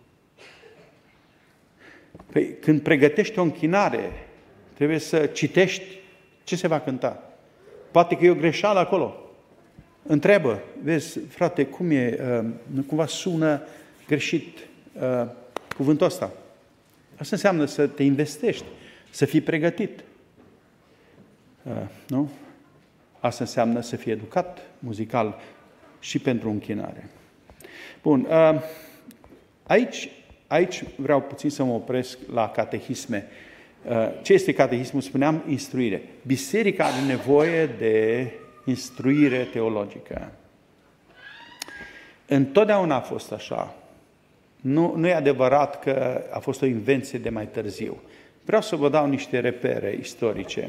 Păi, când pregătești o închinare, trebuie să citești ce se va cânta. Poate că e o greșeală acolo. Întreabă, vezi, frate, cum e, uh, cumva sună greșit uh, cuvântul ăsta. Asta înseamnă să te investești, să fii pregătit. Uh, nu? Asta înseamnă să fii educat muzical și pentru închinare. Bun, uh, aici, aici vreau puțin să mă opresc la catehisme. Uh, ce este catehismul? Spuneam instruire. Biserica are nevoie de instruire teologică. Întotdeauna a fost așa. Nu, nu e adevărat că a fost o invenție de mai târziu. Vreau să vă dau niște repere istorice.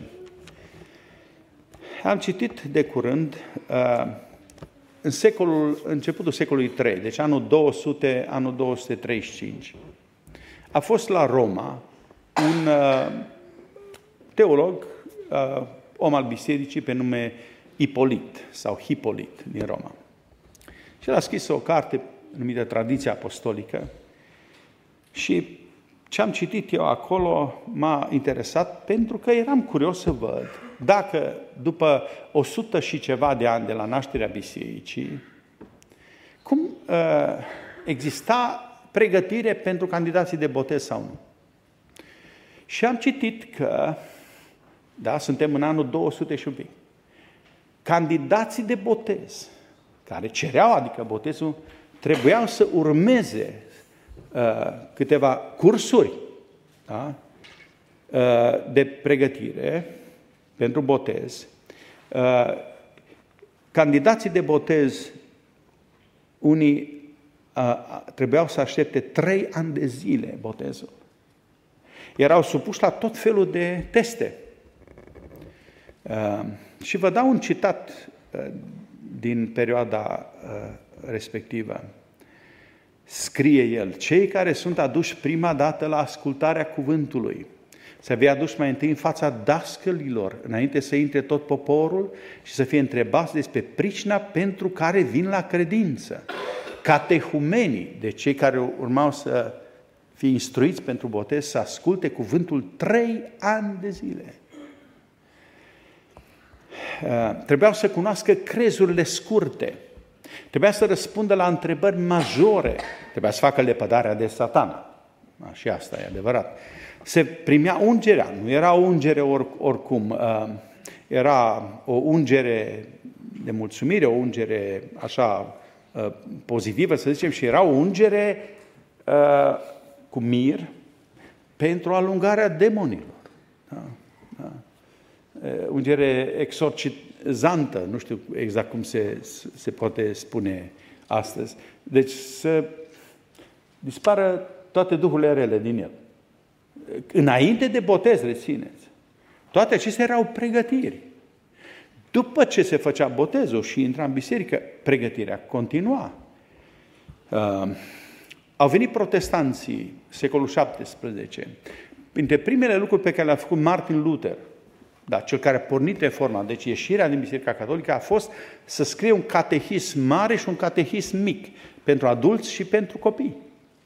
Am citit de curând, în secolul, începutul secolului trei, deci anul două sute, anul două sute treizeci și cinci, a fost la Roma un teolog, om al bisericii pe nume Ipolit sau Hipolit din Roma. Și el a scris o carte numită Tradiția Apostolică și ce am citit eu acolo m-a interesat pentru că eram curios să văd dacă după o sută și ceva de ani de la nașterea bisericii, cum uh, exista pregătire pentru candidații de botez sau nu. Și am citit că, da, suntem în anul două sute și un pic, candidații de botez, care cereau, adică botezul, trebuiau să urmeze uh, câteva cursuri, da, uh, de pregătire pentru botez. Uh, candidații de botez, unii uh, trebuiau să aștepte trei ani de zile botezul. Erau supuși la tot felul de teste. Uh, și vă dau un citat uh, din perioada uh, respectivă. Scrie el, cei care sunt aduși prima dată la ascultarea cuvântului, să fie aduși mai întâi în fața dascălilor, înainte să intre tot poporul și să fie întrebați despre pricina pentru care vin la credință. Catehumenii, de cei care urmau să fie instruiți pentru botez, să asculte cuvântul trei ani de zile. Trebuiau să cunoască crezurile scurte. Trebuia să răspundă la întrebări majore. Trebuia să facă lepădarea de Satana. Și asta e adevărat. Se primea ungerea. Nu era o ungere oricum. Era o ungere de mulțumire, o ungere așa pozitivă, să zicem, și era o ungere cu mir pentru alungarea demonilor. Da? Da. Ungere exorcizantă, nu știu exact cum se, se poate spune astăzi. Deci să dispară toate duhurile rele din el. Înainte de botez, rețineți. Toate acestea erau pregătiri. După ce se făcea botezul și intra în biserică, pregătirea continua. Uh, au venit protestanții, secolul șaptesprezece. Printre primele lucruri pe care le-a făcut Martin Luther, da, cel care a pornit reforma, deci ieșirea din Biserica Catolică, a fost să scrie un catehism mare și un catehism mic, pentru adulți și pentru copii.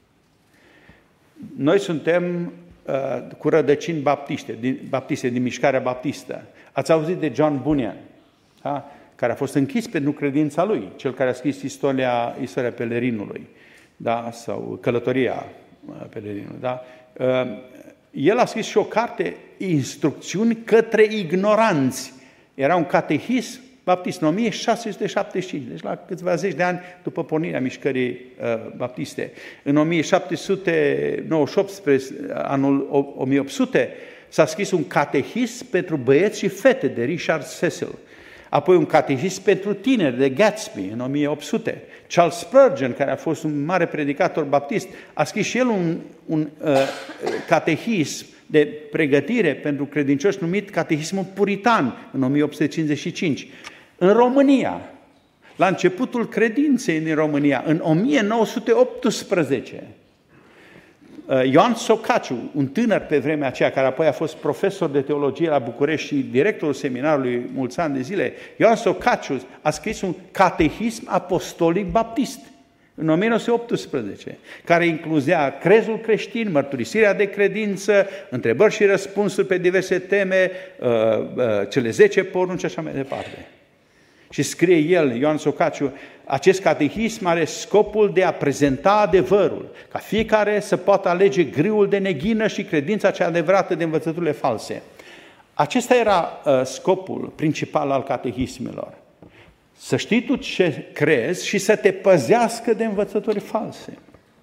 Noi suntem uh, cu rădăcini baptiste din, baptiste, din mișcarea baptistă. Ați auzit de John Bunyan, da? Care a fost închis pentru credința lui, cel care a scris istoria, istoria pelerinului, da? Sau călătoria pelerinului. Da? Uh, el a scris și o carte, Instrucțiuni către ignoranți. Era un catehism baptist în o mie șase sute șaptezeci și cinci, deci la câțiva zeci de ani după pornirea mișcării uh, baptiste. În o mie șapte sute nouăzeci și opt, spre anul o mie opt sute, s-a scris un catehism pentru băieți și fete de Richard Cecil. Apoi un catehism pentru tineri de Gatsby în o mie opt sute. Charles Spurgeon, care a fost un mare predicator baptist, a scris și el un, un uh, catehism de pregătire pentru credincioși numit Catehismul Puritan în o mie opt sute cincizeci și cinci. În România, la începutul credinței din România, în o mie nouă sute optsprezece, Ioan Socaciu, un tânăr pe vremea aceea, care apoi a fost profesor de teologie la București și directorul seminarului mulți ani de zile, Ioan Socaciu a scris un catehism apostolic baptist în o mie nouă sute optsprezece, care incluzea crezul creștin, mărturisirea de credință, întrebări și răspunsuri pe diverse teme, cele zece porunci și așa mai departe. Și scrie el, Ioan Socaciu, acest catehism are scopul de a prezenta adevărul, ca fiecare să poată alege grâul de neghină și credința cea adevărată de învățăturile false. Acesta era uh, scopul principal al catehismelor. Să știi tu ce crezi și să te păzească de învățături false.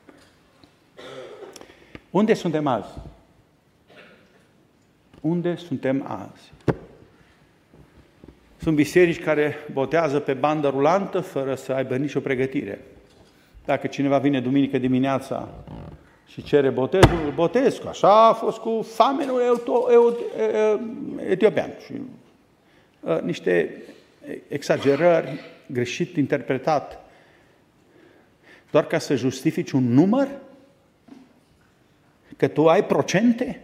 Unde suntem azi? Unde suntem azi? Sunt biserici care botează pe bandă rulantă fără să aibă nicio pregătire. Dacă cineva vine duminică dimineața și cere botezul, îl botez. Așa a fost cu famenul etiopian. Și, uh, niște exagerări greșit interpretat, doar ca să justifici un număr? Că tu ai procente?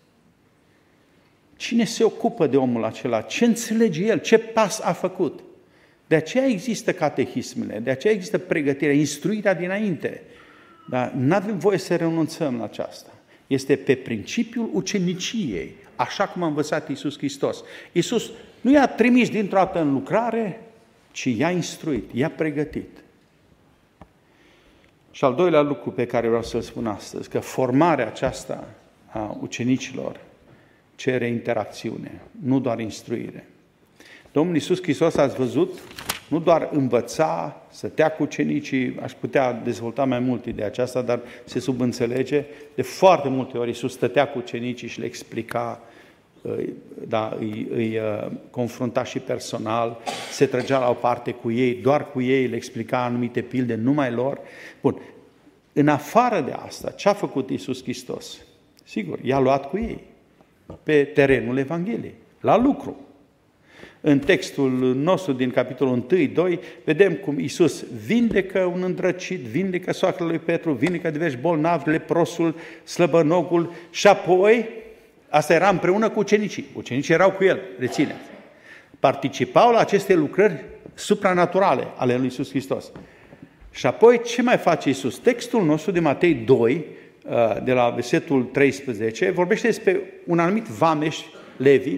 Cine se ocupă de omul acela? Ce înțelege el? Ce pas a făcut? De aceea există catehismele, de aceea există pregătirea, instruirea dinainte. Dar nu avem voie să renunțăm la aceasta. Este pe principiul uceniciei, așa cum a învățat Iisus Hristos. Iisus nu i-a trimis dintr-o dată în lucrare, ci i-a instruit, i-a pregătit. Și al doilea lucru pe care vreau să-l spun astăzi, că formarea aceasta a ucenicilor cere interacțiune, nu doar instruire. Domnul Iisus Hristos, ați văzut, nu doar învăța, stătea cu ucenicii, aș putea dezvolta mai mult ideea aceasta, dar se subînțelege. De foarte multe ori Iisus stătea cu ucenicii și le explica, da, îi, îi confrunta și personal, se trăgea la o parte cu ei, doar cu ei, le explica anumite pilde, numai lor. Bun, în afară de asta, ce a făcut Iisus Hristos? Sigur, i-a luat cu ei pe terenul Evangheliei, la lucru. În textul nostru din capitolul unu doi, vedem cum Iisus vindecă un îndrăcit, vindecă soacră lui Petru, vindecă diversi bolnavi, leprosul, slăbănogul și apoi, asta era împreună cu ucenicii. Ucenicii erau cu el, rețineți. Participau la aceste lucrări supranaturale ale lui Iisus Hristos. Și apoi, ce mai face Iisus? Textul nostru de Matei doi, de la versetul treisprezece, vorbește despre un anumit vameș, Levi,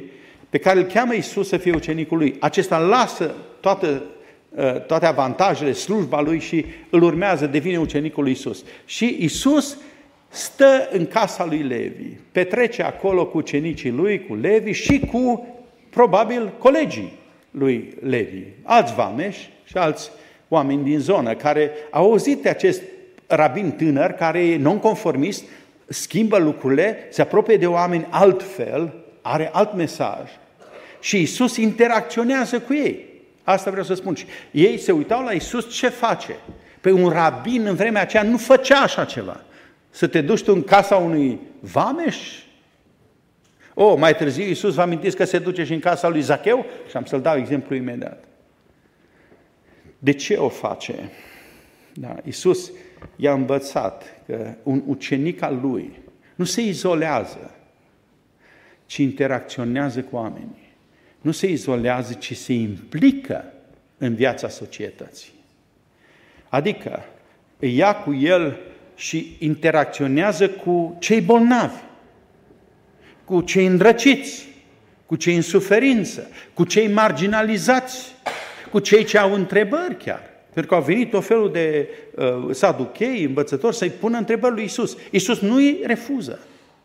pe care îl cheamă Iisus să fie ucenicul lui. Acesta lasă toată, toate avantajele, slujba lui și îl urmează, devine ucenicul lui Iisus. Și Iisus stă în casa lui Levi, petrece acolo cu ucenicii lui, cu Levi și cu, probabil, colegii lui Levi, alți vameși și alți oameni din zonă care au auzit de acest rabin tânăr care e nonconformist, schimbă lucrurile, se apropie de oameni altfel, are alt mesaj și Iisus interacționează cu ei. Asta vreau să spun. Și ei se uitau la Iisus, ce face? Pe un rabin în vremea aceea nu făcea așa ceva. Să te duci tu în casa unui vameș? O, mai târziu Iisus, vă amintiți că se duce și în casa lui Zacheu? Și am să-l dau exemplu imediat. De ce o face? Da, Iisus i-a învățat că un ucenic al lui nu se izolează, ci interacționează cu oamenii. Nu se izolează, ci se implică în viața societății. Adică îi ia cu el și interacționează cu cei bolnavi, cu cei îndrăciți, cu cei în suferință, cu cei marginalizați, cu cei ce au întrebări chiar. Pentru că au venit o felul de uh, saduchei, învățători, să-i pună întrebări lui Iisus. Iisus nu îi refuză.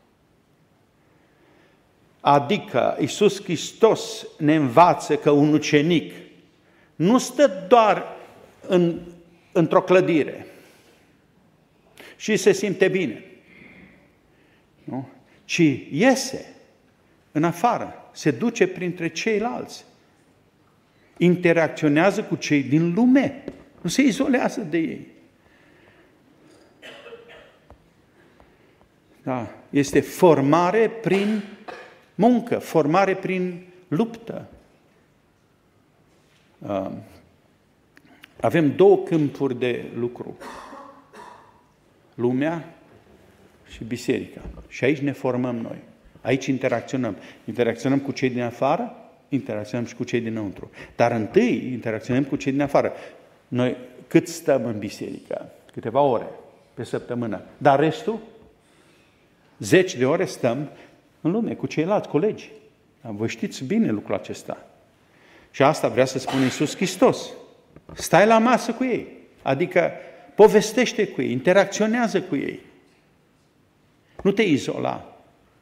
Adică Iisus Hristos ne învață că un ucenic nu stă doar în, într-o clădire și se simte bine, nu? Ci iese în afară, se duce printre ceilalți, interacționează cu cei din lume, nu se izolează de ei. Da, este formare prin muncă, formare prin luptă. Avem două câmpuri de lucru. Lumea și biserica. Și aici ne formăm noi. Aici interacționăm. Interacționăm cu cei din afară, interacționăm și cu cei dinăuntru. Dar întâi interacționăm cu cei din afară. Noi cât stăm în biserică? Câteva ore pe săptămână. Dar restul? Zeci de ore stăm în lume, cu ceilalți colegi. Vă știți bine lucrul acesta. Și asta vrea să spună Iisus Hristos. Stai la masă cu ei. Adică povestește cu ei, interacționează cu ei. Nu te izola.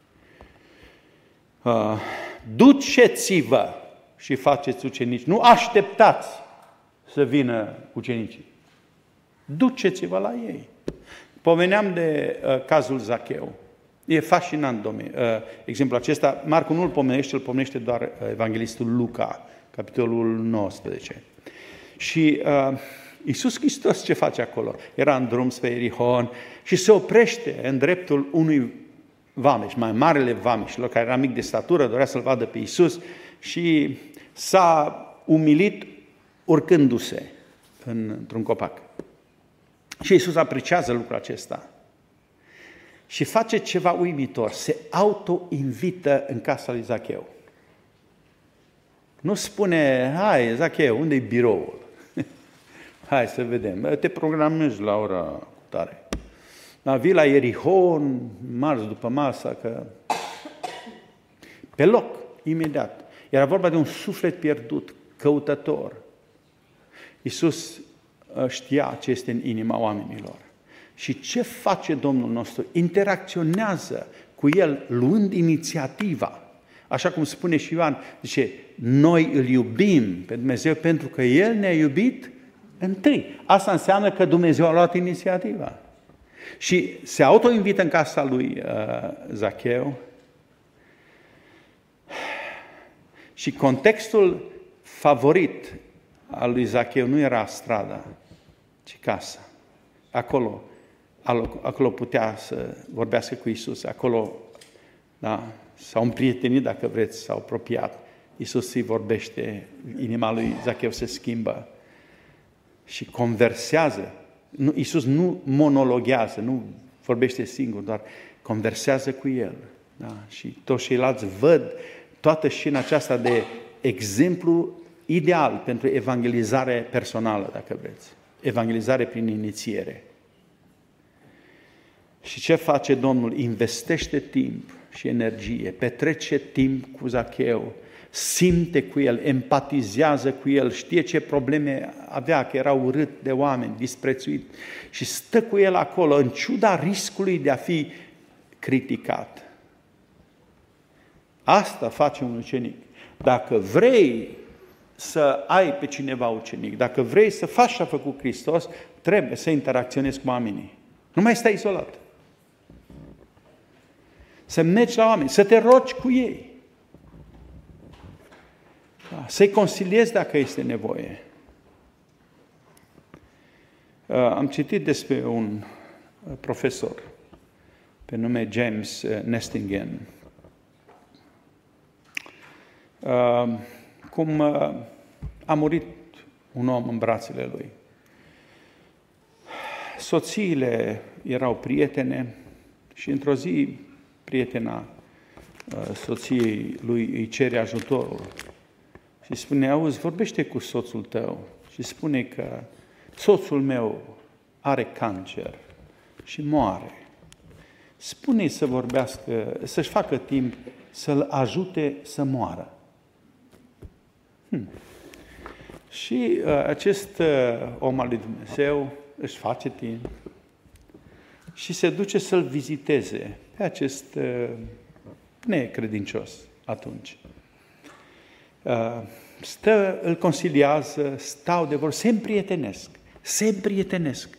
Uh, duceți-vă și faceți ucenici. Nu așteptați să vină ucenicii. Duceți-vă la ei. Pomeneam de uh, cazul Zacheu. E fascinant, domnule. Uh, exemplul acesta, Marcu nu îl pomenește, îl pomenește doar uh, evanghelistul Luca, capitolul nouăsprezece. Și uh, Iisus Hristos ce face acolo? Era în drum spre Ierihon și se oprește în dreptul unui vameș, mai marele vameșilor, care era mic de statură, dorea să-L vadă pe Iisus și s-a umilit urcându-se într-un copac. Și Iisus apreciază lucrul acesta. Și face ceva uimitor, se auto-invită în casa lui Zacheu. Nu spune, hai Zacheu, unde e biroul? Hai să vedem, te programezi la ora tare. Da, vii la Ierihon, marți după masa, că... Pe loc, imediat. Era vorba de un suflet pierdut, căutător. Iisus știa ce este în inima oamenilor. Și ce face Domnul nostru? Interacționează cu el, luând inițiativa. Așa cum spune și Ioan, zice, noi îl iubim pe Dumnezeu pentru că El ne-a iubit întâi. Asta înseamnă că Dumnezeu a luat inițiativa. Și se auto-invită în casa lui uh, Zacheu. Și contextul favorit al lui Zacheu nu era strada, ci casa. Acolo, acolo putea să vorbească cu Iisus. Acolo, da, s-au împrietenit, dacă vreți, s-au apropiat. Iisus îi vorbește, inima lui Zacheu se schimbă și conversează. Nu, Iisus nu monologhează, nu vorbește singur, doar conversează cu el. Da? Și toți ceilalți văd toată scena aceasta de exemplu ideal pentru evangelizare personală, dacă vreți. Evangelizare prin inițiere. Și ce face Domnul? Investește timp și energie, petrece timp cu Zacheu simte cu el, empatizează cu el, știe ce probleme avea, că era urât de oameni, disprețuit și stă cu el acolo în ciuda riscului de a fi criticat. Asta face un ucenic. Dacă vrei să ai pe cineva ucenic, dacă vrei să faci ce a făcut Hristos, trebuie să interacționezi cu oamenii. Nu mai stai izolat. Să mergi la oameni, să te rogi cu ei. Da, să-i consiliezi dacă este nevoie. Am citit despre un profesor pe nume James Nestingen, cum a murit un om în brațele lui. Soțiile erau prietene și într-o zi prietena soției lui îi cere ajutorul și spune: auzi, vorbește cu soțul tău și spune că soțul meu are cancer și moare. Spune-i să vorbească, să-și facă timp să-l ajute să moară. Hmm. Și uh, acest uh, om al lui Dumnezeu își face timp și se duce să-l viziteze pe acest uh, necredincios atunci. Uh, stă, îl consiliază, stau de vorbă, se împrietenesc, se împrietenesc.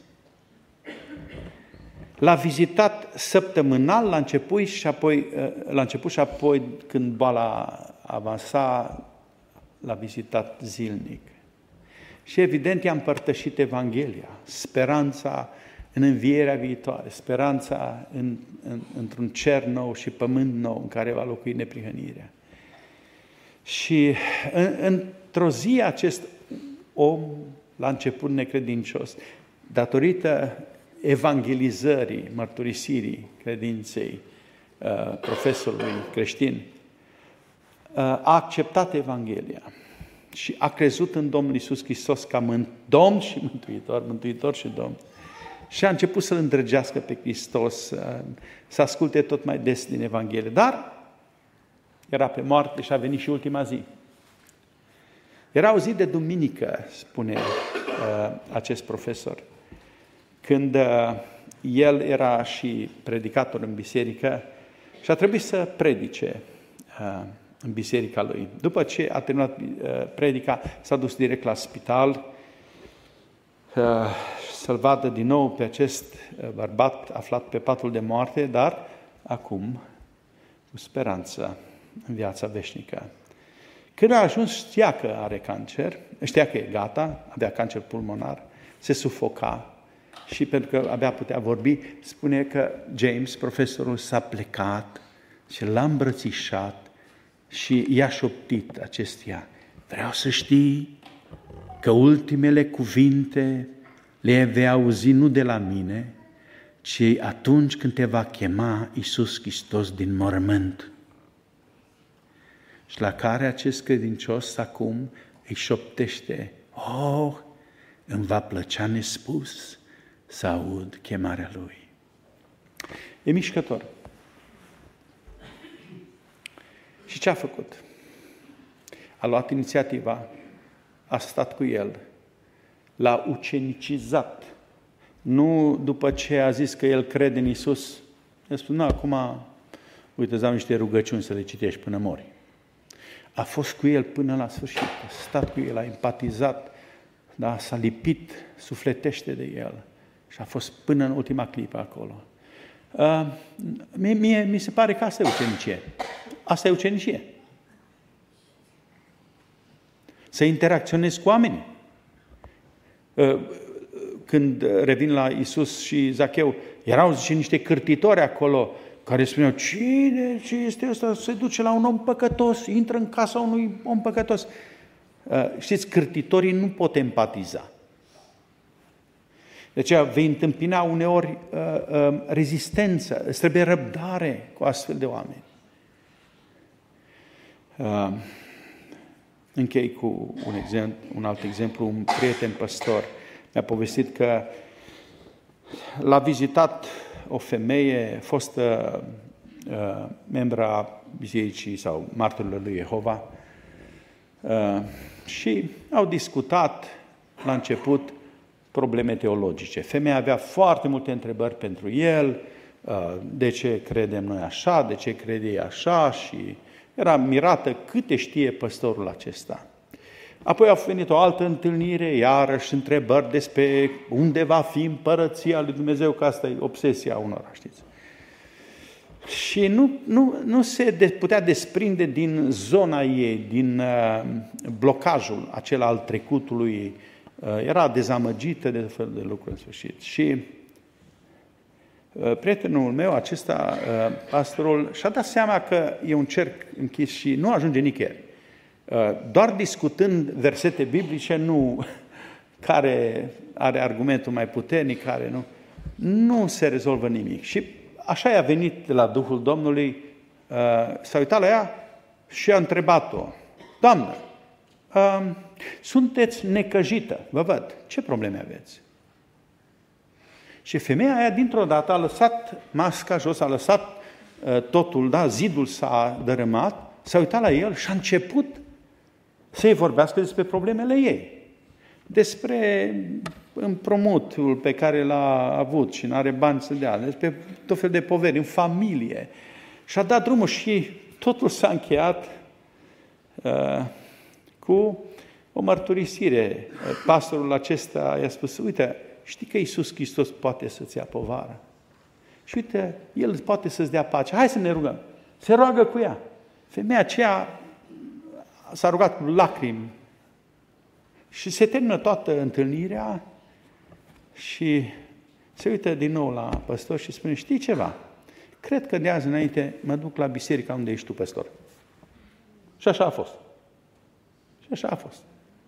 L-a vizitat săptămânal la început și apoi, la început și apoi când boala avansa, l-a vizitat zilnic. Și evident i-a împărtășit Evanghelia, speranța în învierea viitoare, speranța în, în, într-un cer nou și pământ nou în care va locui neprihănirea. Și în, într-o zi acest om, la început necredincios, datorită evangelizării, mărturisirii credinței uh, profesorului creștin, uh, a acceptat Evanghelia și a crezut în Domnul Iisus Hristos ca mânt- Domn și Mântuitor, Mântuitor și Domn. Și a început să-L îndrăgească pe Hristos, uh, să asculte tot mai des din Evanghelie. Dar era pe moarte și a venit și ultima zi. Era o zi de duminică, spune uh, acest profesor, când uh, el era și predicator în biserică și a trebuit să predice uh, în biserica lui. După ce a terminat uh, predica, s-a dus direct la spital uh, să-l vadă din nou pe acest uh, bărbat aflat pe patul de moarte, dar acum cu speranță în viața veșnică. Când a ajuns, știa că are cancer, știa că e gata, avea cancer pulmonar, se sufoca și pentru că abia putea vorbi, spune că James, profesorul, s-a plecat și l-a îmbrățișat și i-a șoptit acestea: vreau să știi că ultimele cuvinte le vei auzi nu de la mine, ci atunci când te va chema Iisus Hristos din mormânt. Și la care acest credincios acum îi șoptește: oh, îmi va plăcea nespus să aud chemarea Lui. E mișcător. Și ce a făcut? A luat inițiativa, a stat cu el, l-a ucenicizat. Nu după ce a zis că el crede în Iisus, i-a spus: nu, acum, uite, îți dau niște rugăciuni să le citești până mori. A fost cu el până la sfârșit, a stat cu el, a empatizat, da? S-a lipit sufletește de el și a fost până în ultima clipă acolo. Uh, mie, mie, mi se pare că asta e ucenicie. Asta e ucenicie. Să interacționezi cu oamenii. Uh, când revin la Iisus și Zacheu, erau, zice, niște cârtitori acolo care spuneau: cine, ce este ăsta? Se duce la un om păcătos, intră în casa unui om păcătos. Uh, știți, cârtitorii nu pot empatiza. De aceea vei întâmpina uneori uh, uh, rezistență, îți trebuie răbdare cu astfel de oameni. Uh, închei cu un, exemplu, un alt exemplu. Un prieten păstor mi-a povestit că l-a vizitat o femeie, fostă uh, membra bisericii sau martorilor lui Jehova, Și au discutat la început probleme teologice. Femeia avea foarte multe întrebări pentru el, de ce credem noi așa, de ce crede ei așa, și era mirată câte știe păstorul acesta. Apoi a venit o altă întâlnire, iarăși întrebări despre unde va fi împărăția lui Dumnezeu, că asta e obsesia unora, știți. Și nu, nu, nu se de, putea desprinde din zona ei, din uh, blocajul acela al trecutului. Uh, era dezamăgită de fel de lucruri în sfârșit. Și uh, prietenul meu, acesta, uh, pastorul, și-a dat seama că e un cerc închis și nu ajunge nicăieri. Uh, doar discutând versete biblice, nu care are argumentul mai puternic, care nu, nu se rezolvă nimic. Și așa i-a venit de la Duhul Domnului, s-a uitat la ea și a întrebat-o: Doamnă, sunteți necăjită, vă văd, ce probleme aveți? Și femeia aia dintr-o dată a lăsat masca jos, a lăsat totul, da, zidul s-a dărâmat, s-a uitat la el și a început să-i vorbească despre problemele ei, despre împrumutul pe care l-a avut și nu are bani să dea, despre tot fel de poveri în familie. Și a dat drumul și totul s-a încheiat uh, cu o mărturisire. Pastorul acesta i-a spus: uite, știi că Iisus Hristos poate să-ți ia povară. Și uite, El poate să-ți dea pace. Hai să ne rugăm. Se roagă cu ea. Femeia aceea s-a rugat cu lacrimi. Și se termină toată întâlnirea și se uită din nou la păstor și spune: știi ceva? Cred că de azi înainte mă duc la biserica unde ești tu, păstor. Și așa a fost. Și așa a fost.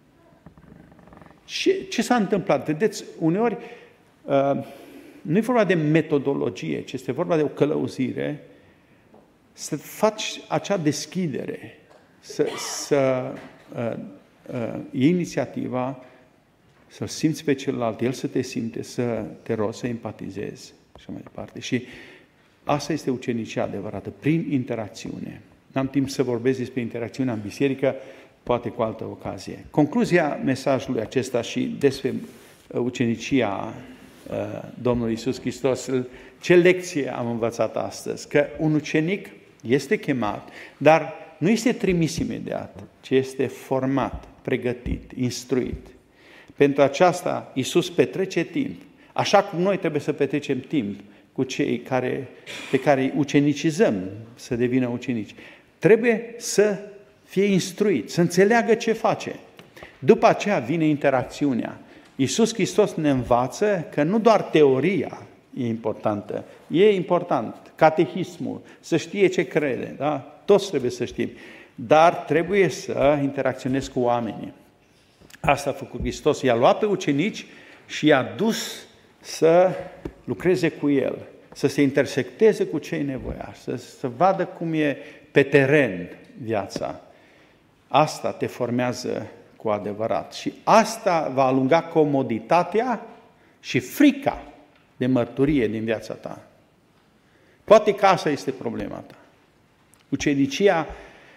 Și ce s-a întâmplat? Vedeți, uneori uh, nu e vorba de metodologie, ci este vorba de o călăuzire, să faci acea deschidere, să, să uh, uh, iei inițiativa, să-l simți pe celălalt, el să te simte, să te rogi, să empatizezi și mai departe. Și asta este ucenicia adevărată, prin interacțiune. N-am timp să vorbesc despre interacțiunea în biserică, poate cu altă ocazie. Concluzia mesajului acesta și despre ucenicia Domnului Iisus Hristos, ce lecție am învățat astăzi? Că un ucenic este chemat, dar nu este trimis imediat, ci este format, pregătit, instruit. Pentru aceasta, Iisus petrece timp, așa cum noi trebuie să petrecem timp cu cei care, pe care îi ucenicizăm să devină ucenici. Trebuie să fie instruit, să înțeleagă ce face. După aceea vine interacțiunea. Iisus Hristos ne învață că nu doar teoria e importantă, e important catehismul, să știe ce crede, da? Toți trebuie să știm, dar trebuie să interacționezi cu oamenii. Asta a făcut Hristos, i-a luat pe ucenici și i-a dus să lucreze cu El, să se intersecteze cu cei nevoiași, să, să vadă cum e pe teren viața. Asta te formează cu adevărat și asta va alunga comoditatea și frica de mărturie din viața ta. Poate că asta este problema ta. Ucenicia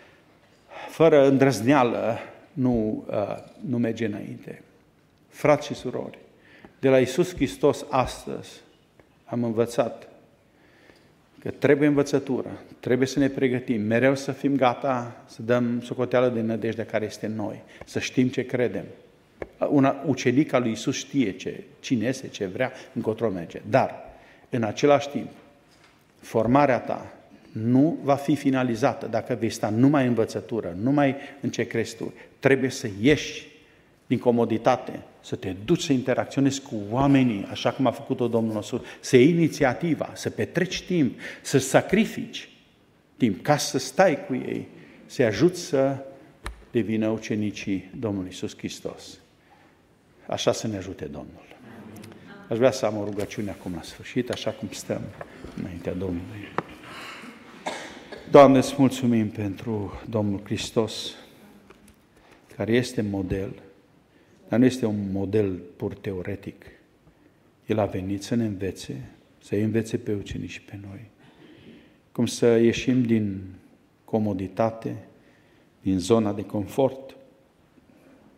fără îndrăzneală nu, uh, nu merge înainte. Frați și surori, de la Iisus Hristos astăzi am învățat că trebuie învățătură, trebuie să ne pregătim, mereu să fim gata să dăm socoteală de nădejdea care este în noi, să știm ce credem. Un ucenic al lui Iisus știe ce, cine este, ce vrea, încotro merge. Dar, în același timp, formarea ta nu va fi finalizată dacă vei sta numai în învățătură, numai în ce crezi tu. Trebuie să ieși din comoditate, să te duci să interacționezi cu oamenii, așa cum a făcut-o Domnul nostru, să iei inițiativa, să petreci timp, să sacrifici timp ca să stai cu ei, să-i ajuți să devină ucenicii Domnului Iisus Hristos. Așa să ne ajute Domnul. Aș vrea să am o rugăciune acum la sfârșit, așa cum stăm înaintea Domnului. Doamne, îți mulțumim pentru Domnul Hristos, care este model, dar nu este un model pur teoretic. El a venit să ne învețe, să-i învețe pe ucenici și pe noi. Cum să ieșim din comoditate, din zona de confort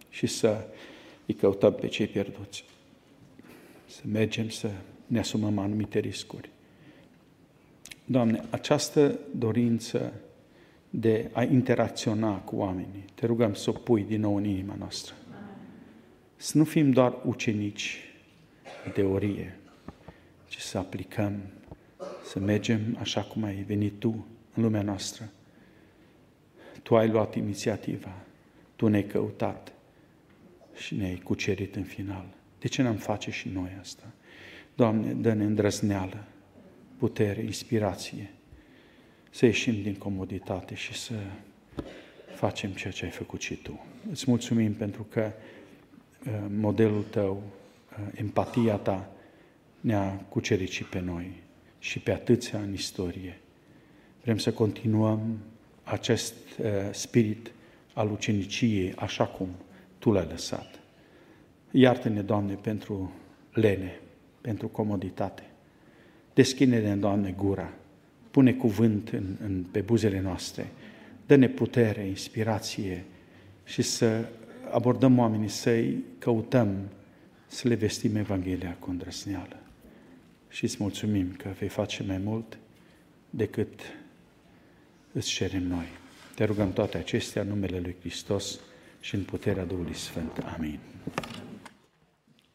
și să îi căutăm pe cei pierduți. Să mergem să ne asumăm anumite riscuri. Doamne, această dorință de a interacționa cu oamenii, Te rugăm să o pui din nou în inima noastră. Să nu fim doar ucenici de teorie, ci să aplicăm, să mergem așa cum ai venit Tu în lumea noastră. Tu ai luat inițiativa, Tu ne-ai căutat și ne-ai cucerit în final. De ce n-am face și noi asta? Doamne, dă-ne îndrăzneală, putere, inspirație, să ieșim din comoditate și să facem ceea ce ai făcut și Tu. Îți mulțumim pentru că uh, modelul Tău, uh, empatia Ta ne-a cucerit și pe noi și pe atâția în istorie. Vrem să continuăm acest uh, spirit al uceniciei așa cum Tu l-ai lăsat. Iartă-ne, Doamne, pentru lene, pentru comoditate. Deschide-ne, Doamne, gura. Pune cuvânt în, în, pe buzele noastre. Dă-ne putere, inspirație și să abordăm oamenii, să-i căutăm, să le vestim Evanghelia cu îndrăzneală. Și îți mulțumim că vei face mai mult decât îți cerem noi. Te rugăm toate acestea în numele Lui Hristos și în puterea Duhului Sfânt. Amin.